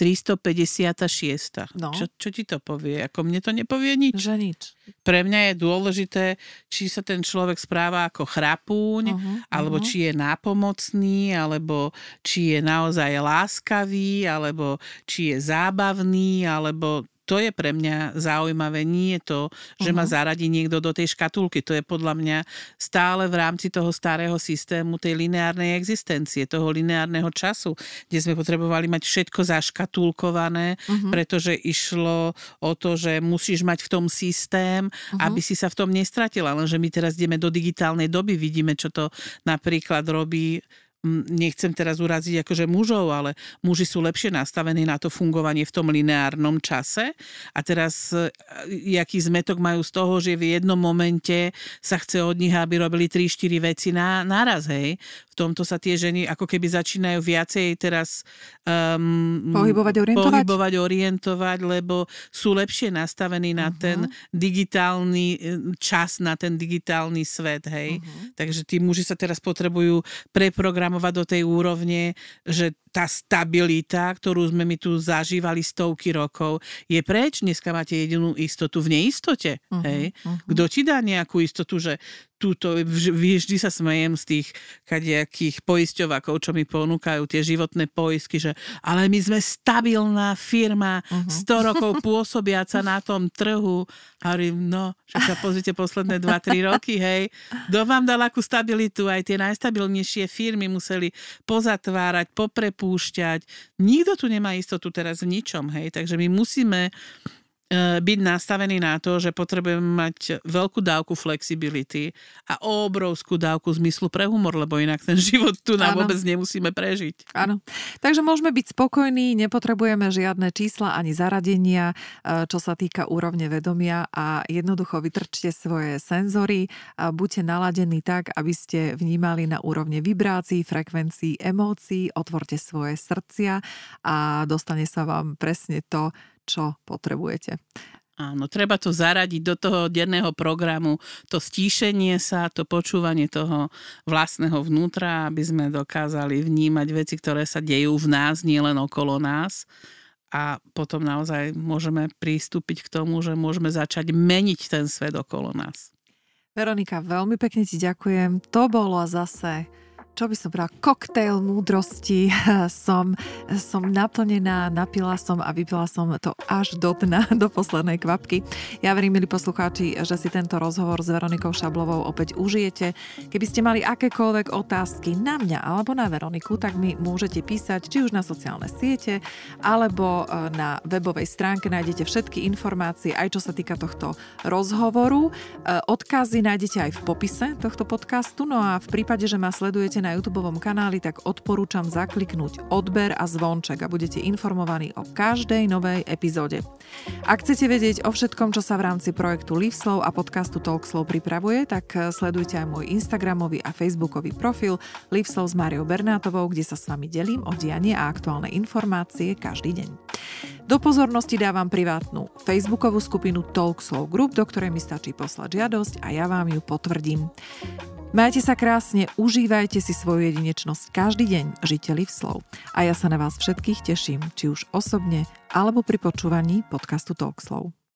356. No. Čo ti to povie? Ako mne to nepovie nič. Že nič. Pre mňa je dôležité, či sa ten človek správa ako chrapúň, alebo či je nápomocný, alebo či je naozaj láskavý, alebo či je zábavný, alebo to je pre mňa zaujímavé. Nie je to, že ma zaradí niekto do tej škatulky. To je podľa mňa stále v rámci toho starého systému, tej lineárnej existencie, toho lineárneho času, kde sme potrebovali mať všetko zaškatulkované, pretože išlo o to, že musíš mať v tom systém, aby si sa v tom nestratila. Lenže my teraz ideme do digitálnej doby, vidíme, čo to napríklad robí. Nechcem teraz uraziť akože mužov, ale muži sú lepšie nastavení na to fungovanie v tom lineárnom čase a teraz jaký zmätok majú z toho, že v jednom momente sa chce od nich, aby robili 3-4 veci naraz, hej. V tomto sa tie ženy ako keby začínajú viacej teraz pohybovať, orientovať, lebo sú lepšie nastavení na ten digitálny čas, na ten digitálny svet, hej. Takže tí muži sa teraz potrebujú preprogramovať do tej úrovne, že tá stabilita, ktorú sme my tu zažívali stovky rokov, je preč. Dneska máte jedinú istotu v neistote. Hej? Kto ti dá nejakú istotu, že túto, vždy sa smejem z tých kadejakých poisťovákov, čo mi ponúkajú tie životné poistky, že ale my sme stabilná firma, 100 rokov pôsobiaca na tom trhu. A hovorím, no, že sa pozrite posledné 2-3 roky, hej. Kto vám dal akú stabilitu? Aj tie najstabilnejšie firmy museli pozatvárať, poprepúšťať. Nikto tu nemá istotu teraz v ničom, hej. Takže my musíme byť nastavený na to, že potrebujeme mať veľkú dávku flexibility a obrovskú dávku zmyslu pre humor, lebo inak ten život tu nám vôbec nemusíme prežiť. Áno. Takže môžeme byť spokojní, nepotrebujeme žiadne čísla ani zaradenia, čo sa týka úrovne vedomia a jednoducho vytrčte svoje senzory a buďte naladení tak, aby ste vnímali na úrovne vibrácií, frekvencií, emócií, otvorte svoje srdcia a dostane sa vám presne to, čo potrebujete. Áno, treba to zaradiť do toho denného programu, to stíšenie sa, to počúvanie toho vlastného vnútra, aby sme dokázali vnímať veci, ktoré sa dejú v nás, nielen okolo nás. A potom naozaj môžeme pristúpiť k tomu, že môžeme začať meniť ten svet okolo nás. Veronika, veľmi pekne ti ďakujem. To bolo zase... Čo by som povedala, koktail múdrosti. Som naplnená, napila som a vypila som to až do dna, do poslednej kvapky. Ja verím, milí poslucháči, že si tento rozhovor s Veronikou Šablovou opäť užijete. Keby ste mali akékoľvek otázky na mňa alebo na Veroniku, tak mi môžete písať či už na sociálne siete, alebo na webovej stránke nájdete všetky informácie, aj čo sa týka tohto rozhovoru. Odkazy nájdete aj v popise tohto podcastu, no a v prípade, že ma sledujete na YouTubeovom kanáli, tak odporúčam zakliknúť odber a zvonček a budete informovaní o každej novej epizóde. Ak chcete vedieť o všetkom, čo sa v rámci projektu Liveslow a podcastu Talkslow pripravuje, tak sledujte aj môj Instagramový a Facebookový profil Liveslow s Máriou Bernátovou, kde sa s vami delím o dianie a aktuálne informácie každý deň. Do pozornosti dávam privátnu Facebookovú skupinu Talkslow Group, do ktorej mi stačí poslať žiadosť a ja vám ju potvrdím. Majte sa krásne, užívajte si svoju jedinečnosť každý deň, žite Liveslow. A ja sa na vás všetkých teším, či už osobne, alebo pri počúvaní podcastu Talkslow.